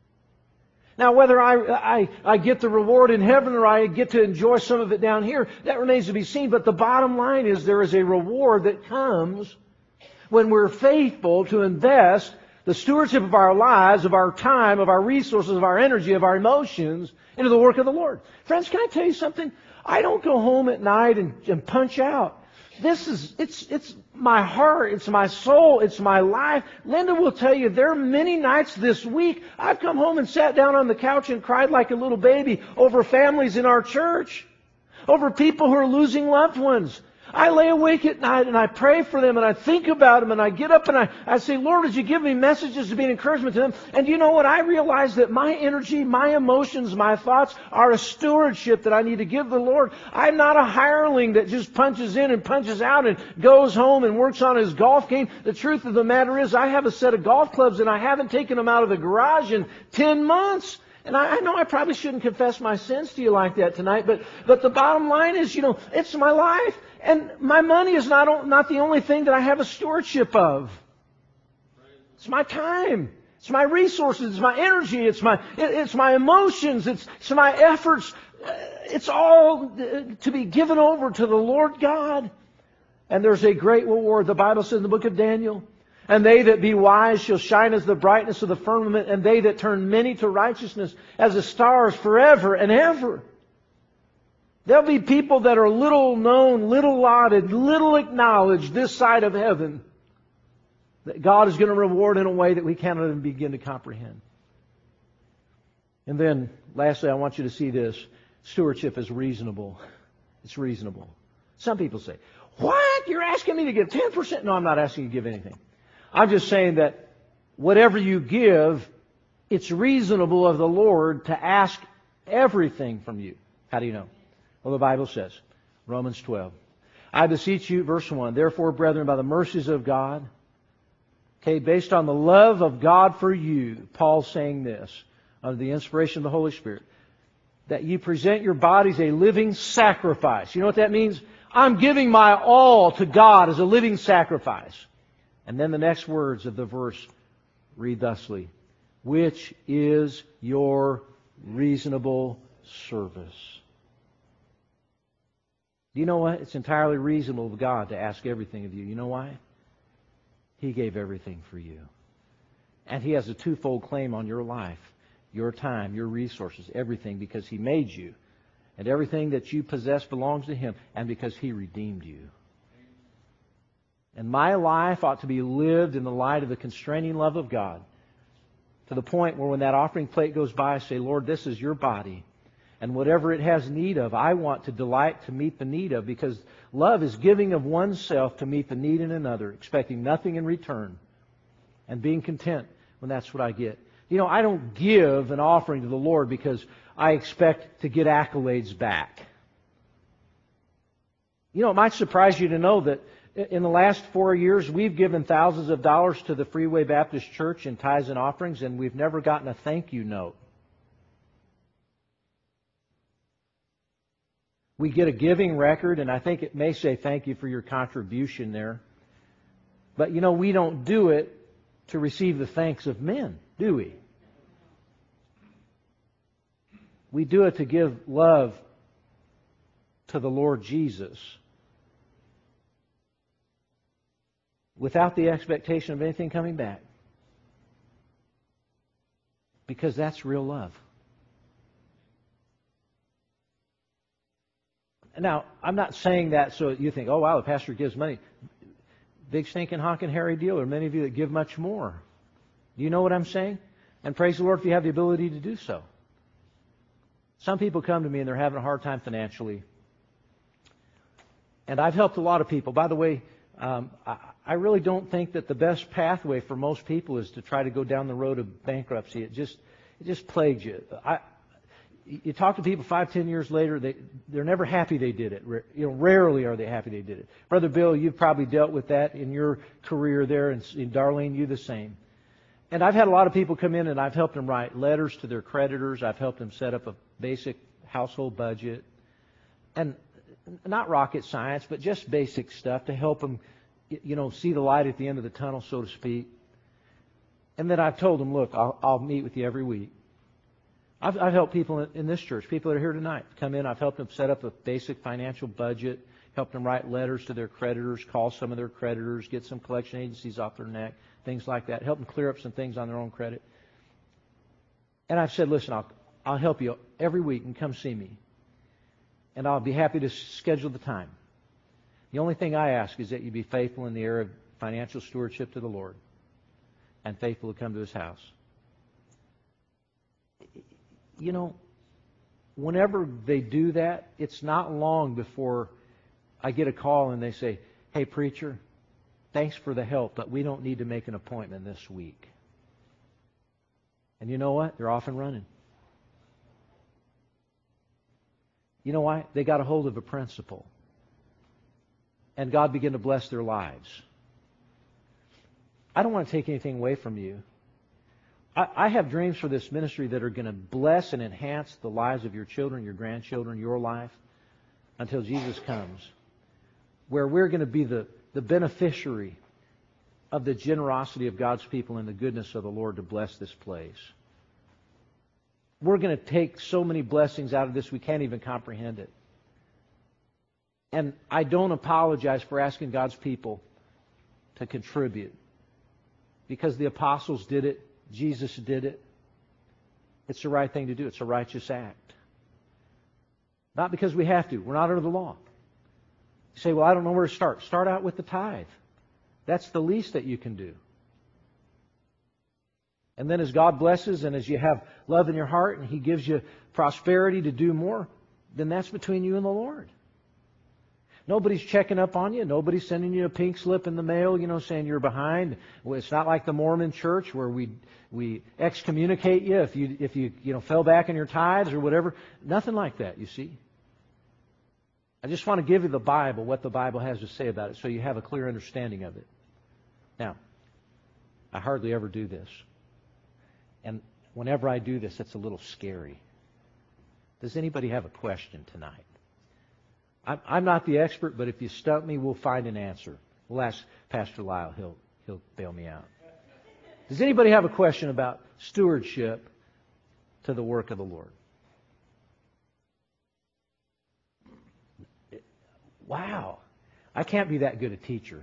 Now, whether I, I, I get the reward in heaven or I get to enjoy some of it down here, that remains to be seen. But the bottom line is there is a reward that comes when we're faithful to invest the stewardship of our lives, of our time, of our resources, of our energy, of our emotions into the work of the Lord. Friends, can I tell you something? I don't go home at night and, and punch out. This is, it's, it's my heart, it's my soul, it's my life. Linda will tell you there are many nights this week I've come home and sat down on the couch and cried like a little baby over families in our church, over people who are losing loved ones. I lay awake at night and I pray for them and I think about them and I get up and I, I say, Lord, would you give me messages to be an encouragement to them? And you know what? I realize that my energy, my emotions, my thoughts are a stewardship that I need to give the Lord. I'm not a hireling that just punches in and punches out and goes home and works on his golf game. The truth of the matter is I have a set of golf clubs and I haven't taken them out of the garage in ten months. And I, I know I probably shouldn't confess my sins to you like that tonight, but, but the bottom line is, you know, it's my life. And my money is not, not the only thing that I have a stewardship of. It's my time. It's my resources. It's my energy. It's my, it, it's my emotions. It's, it's my efforts. It's all to be given over to the Lord God. And there's a great reward. The Bible says in the book of Daniel, and they that be wise shall shine as the brightness of the firmament, and they that turn many to righteousness as the stars forever and ever. There'll be people that are little known, little lauded, little acknowledged this side of heaven that God is going to reward in a way that we cannot even begin to comprehend. And then, lastly, I want you to see this. Stewardship is reasonable. It's reasonable. Some people say, what? You're asking me to give ten percent? No, I'm not asking you to give anything. I'm just saying that whatever you give, it's reasonable of the Lord to ask everything from you. How do you know? Well, the Bible says, Romans twelve, I beseech you, verse one, therefore, brethren, by the mercies of God, okay, based on the love of God for you, Paul's saying this, under the inspiration of the Holy Spirit, that you present your bodies a living sacrifice. You know what that means? I'm giving my all to God as a living sacrifice. And then the next words of the verse read thusly, which is your reasonable service. Do you know what? It's entirely reasonable of God to ask everything of you. You know why? He gave everything for you. And He has a twofold claim on your life, your time, your resources, everything, because He made you. And everything that you possess belongs to Him, and because He redeemed you. And my life ought to be lived in the light of the constraining love of God, to the point where when that offering plate goes by, I say, Lord, this is your body. And whatever it has need of, I want to delight to meet the need of, because love is giving of oneself to meet the need in another, expecting nothing in return, and being content when that's what I get. You know, I don't give an offering to the Lord because I expect to get accolades back. You know, it might surprise you to know that in the last four years, we've given thousands of dollars to the Freeway Baptist Church in tithes and offerings, and we've never gotten a thank you note. We get a giving record, and I think it may say thank you for your contribution there. But, you know, we don't do it to receive the thanks of men, do we? We do it to give love to the Lord Jesus without the expectation of anything coming back. Because that's real love. Now, I'm not saying that so you think, oh, wow, the pastor gives money. Big stinking honking hairy deal. There are many of you that give much more. Do you know what I'm saying? And praise the Lord if you have the ability to do so. Some people come to me and they're having a hard time financially. And I've helped a lot of people. By the way, um, I, I really don't think that the best pathway for most people is to try to go down the road of bankruptcy. It just it just plagues you. I, you talk to people five, ten years later, they, they're never happy they did it. You know, rarely are they happy they did it. Brother Bill, you've probably dealt with that in your career there, and, and Darlene, you the same. And I've had a lot of people come in and I've helped them write letters to their creditors. I've helped them set up a basic household budget. And not rocket science, but just basic stuff to help them, you know, see the light at the end of the tunnel, so to speak. And then I've told them, look, I'll, I'll meet with you every week. I've, I've helped people in this church, people that are here tonight, come in. I've helped them set up a basic financial budget, helped them write letters to their creditors, call some of their creditors, get some collection agencies off their neck, things like that, help them clear up some things on their own credit. And I've said, listen, I'll, I'll help you every week and come see me. And I'll be happy to schedule the time. The only thing I ask is that you be faithful in the area of financial stewardship to the Lord and faithful to come to His house. You know, whenever they do that, it's not long before I get a call and they say, hey, preacher, thanks for the help, but we don't need to make an appointment this week. And you know what? They're off and running. You know why? They got a hold of a principle. And God began to bless their lives. I don't want to take anything away from you. I, I have dreams for this ministry that are going to bless and enhance the lives of your children, your grandchildren, your life, until Jesus comes. Where we're going to be the, the beneficiary of the generosity of God's people and the goodness of the Lord to bless this place. We're going to take so many blessings out of this we can't even comprehend it. And I don't apologize for asking God's people to contribute. Because the apostles did it. Jesus did it. It's the right thing to do. It's a righteous act. Not because we have to. We're not under the law. You say, well, I don't know where to start. Start out with the tithe. That's the least that you can do. And then as God blesses and as you have love in your heart and He gives you prosperity to do more, then that's between you and the Lord. Nobody's checking up on you. Nobody's sending you a pink slip in the mail, you know, saying you're behind. Well, it's not like the Mormon church where we we excommunicate you if you if you you know fell back in your tithes or whatever. Nothing like that, you see. I just want to give you the Bible, what the Bible has to say about it, so you have a clear understanding of it. Now, I hardly ever do this. And whenever I do this, it's a little scary. Does anybody have a question tonight? I'm not the expert, but if you stump me, we'll find an answer. We'll ask Pastor Lyle. He'll he'll bail me out. Does anybody have a question about stewardship to the work of the Lord? Wow. I can't be that good a teacher.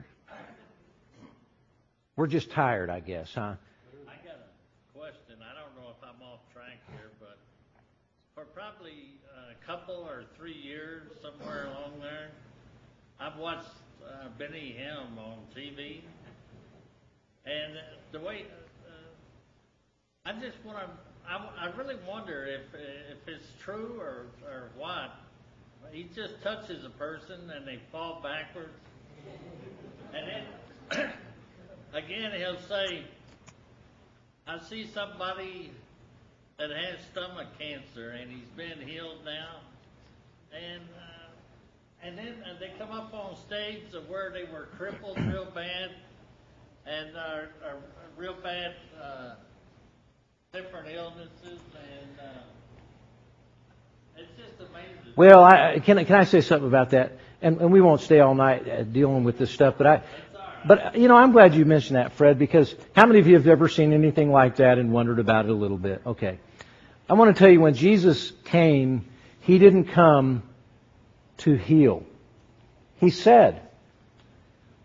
We're just tired, I guess, huh? I got a question. I don't know if I'm off track here, but for probably a couple or three years, somewhere along there, I've watched uh, Benny Hinn on T V, and the way uh, I just want to, I, I really wonder if if it's true or or what. He just touches a person and they fall backwards, and then again he'll say, "I see somebody that has stomach cancer and he's been healed now," and uh, and then uh, they come up on stage of where they were crippled real bad and are, are real bad uh, different illnesses, and uh, it's just amazing. Well, I, can can I say something about that? And, and we won't stay all night uh, dealing with this stuff, but I. But, you know, I'm glad you mentioned that, Fred, because how many of you have ever seen anything like that and wondered about it a little bit? Okay. I want to tell you, when Jesus came, He didn't come to heal. He said,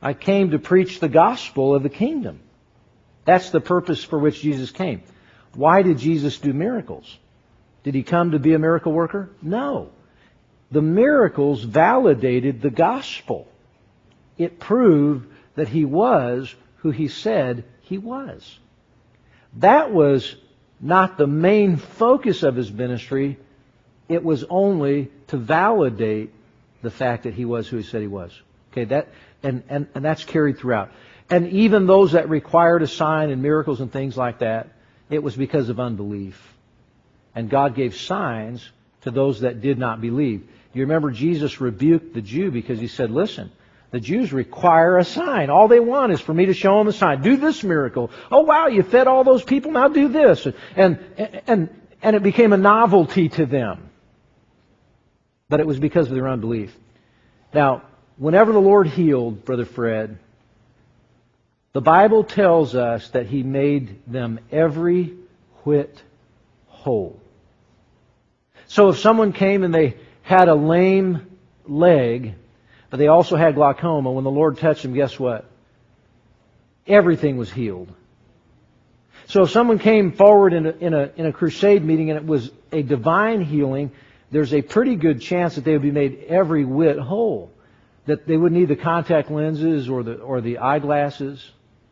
I came to preach the gospel of the kingdom. That's the purpose for which Jesus came. Why did Jesus do miracles? Did He come to be a miracle worker? No. The miracles validated the gospel. It proved that He was who He said He was. That was not the main focus of His ministry. It was only to validate the fact that He was who He said He was. Okay, that and, and, and that's carried throughout. And even those that required a sign and miracles and things like that, it was because of unbelief. And God gave signs to those that did not believe. You remember Jesus rebuked the Jew because He said, listen, the Jews require a sign. All they want is for me to show them a sign. Do this miracle. Oh wow, you fed all those people, now do this. And, and, and it became a novelty to them. But it was because of their unbelief. Now, whenever the Lord healed Brother Fred, the Bible tells us that He made them every whit whole. So if someone came and they had a lame leg, but they also had glaucoma, when the Lord touched them, guess what? Everything was healed. So if someone came forward in a, in a, in a crusade meeting and it was a divine healing, there's a pretty good chance that they would be made every whit whole. That they wouldn't need the contact lenses or the, or the eyeglasses.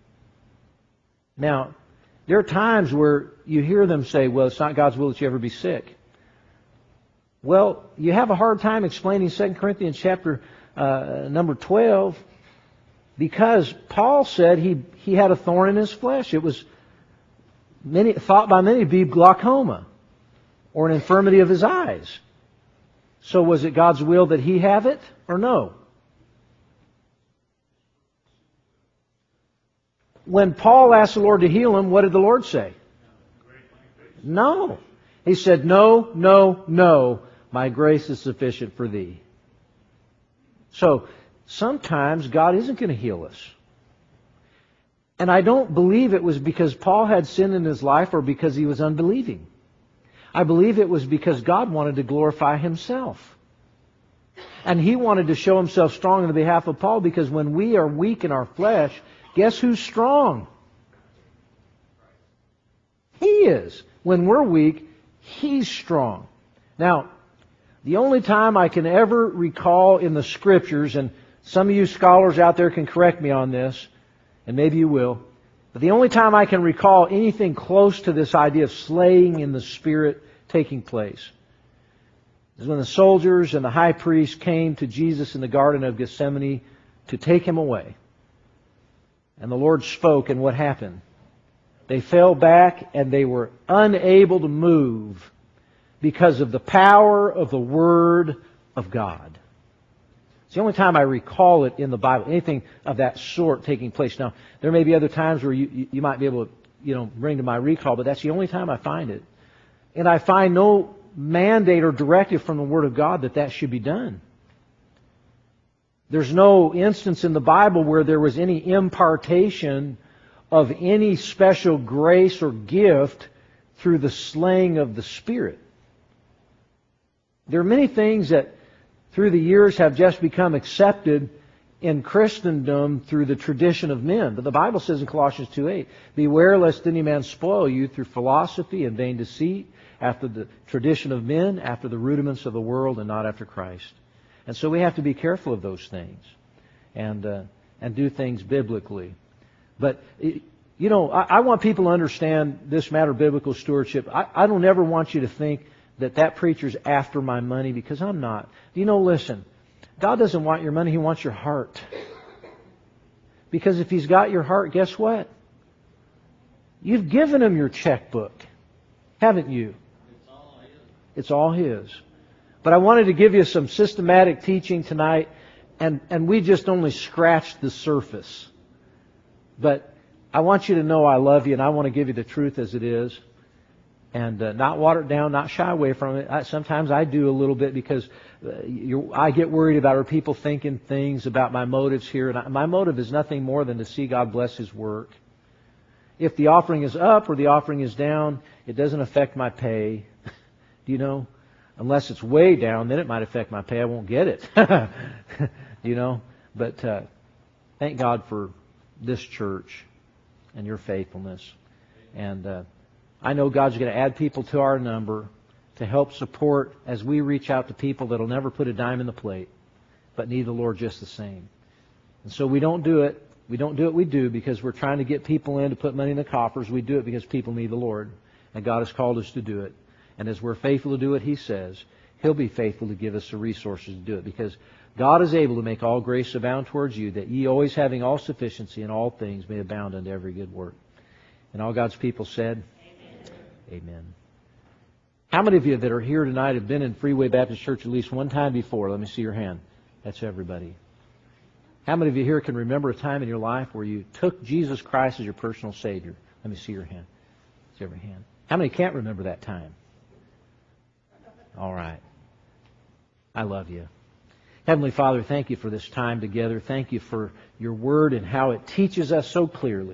Now, there are times where you hear them say, well, it's not God's will that you ever be sick. Well, you have a hard time explaining Second Corinthians chapter uh, number twelve, because Paul said he, he had a thorn in his flesh. It was many, thought by many to be glaucoma or an infirmity of his eyes. So was it God's will that he have it or no? When Paul asked the Lord to heal him, what did the Lord say? No. He said, no, no, no. My grace is sufficient for thee. So, sometimes God isn't going to heal us. And I don't believe it was because Paul had sin in his life or because he was unbelieving. I believe it was because God wanted to glorify Himself. And He wanted to show Himself strong on the behalf of Paul, because when we are weak in our flesh, guess who's strong? He is. When we're weak, He's strong. Now, the only time I can ever recall in the Scriptures, and some of you scholars out there can correct me on this, and maybe you will, but the only time I can recall anything close to this idea of slaying in the Spirit taking place is when the soldiers and the high priest came to Jesus in the Garden of Gethsemane to take Him away. And the Lord spoke, and what happened? They fell back and they were unable to move because of the power of the Word of God. It's the only time I recall it in the Bible, anything of that sort taking place. Now, there may be other times where you, you might be able to, you know, bring to my recall, but that's the only time I find it. And I find no mandate or directive from the Word of God that that should be done. There's no instance in the Bible where there was any impartation of any special grace or gift through the slaying of the Spirit. There are many things that through the years have just become accepted in Christendom through the tradition of men. But the Bible says in Colossians two eight, beware lest any man spoil you through philosophy and vain deceit, after the tradition of men, after the rudiments of the world, and not after Christ. And so we have to be careful of those things and uh, and do things biblically. But, you know, I, I want people to understand this matter of biblical stewardship. I, I don't ever want you to think that that preacher's after my money, because I'm not. You know, listen, God doesn't want your money, He wants your heart. Because if He's got your heart, guess what? You've given Him your checkbook, haven't you? It's all His. It's all His. But I wanted to give you some systematic teaching tonight, and, and we just only scratched the surface. But I want you to know I love you, and I want to give you the truth as it is. And uh, not water it down, not shy away from it. I, sometimes I do a little bit because uh, you're, I get worried about are people thinking things about my motives here. And I, my motive is nothing more than to see God bless His work. If the offering is up or the offering is down, it doesn't affect my pay. Do you know? Unless it's way down, then it might affect my pay. I won't get it. You know? But uh, thank God for this church and your faithfulness. And uh, I know God's going to add people to our number to help support as we reach out to people that will never put a dime in the plate, but need the Lord just the same. And so we don't do it. We don't do what we do because we're trying to get people in to put money in the coffers. We do it because people need the Lord. And God has called us to do it. And as we're faithful to do what He says, He'll be faithful to give us the resources to do it. Because God is able to make all grace abound towards you, that ye always having all sufficiency in all things may abound unto every good work. And all God's people said, Amen. Amen. How many of you that are here tonight have been in Freeway Baptist Church at least one time before? Let me see your hand. That's everybody. How many of you here can remember a time in your life where you took Jesus Christ as your personal Savior? Let me see your hand. See every hand. How many can't remember that time? All right. I love you. Heavenly Father, thank you for this time together. Thank you for your Word and how it teaches us so clearly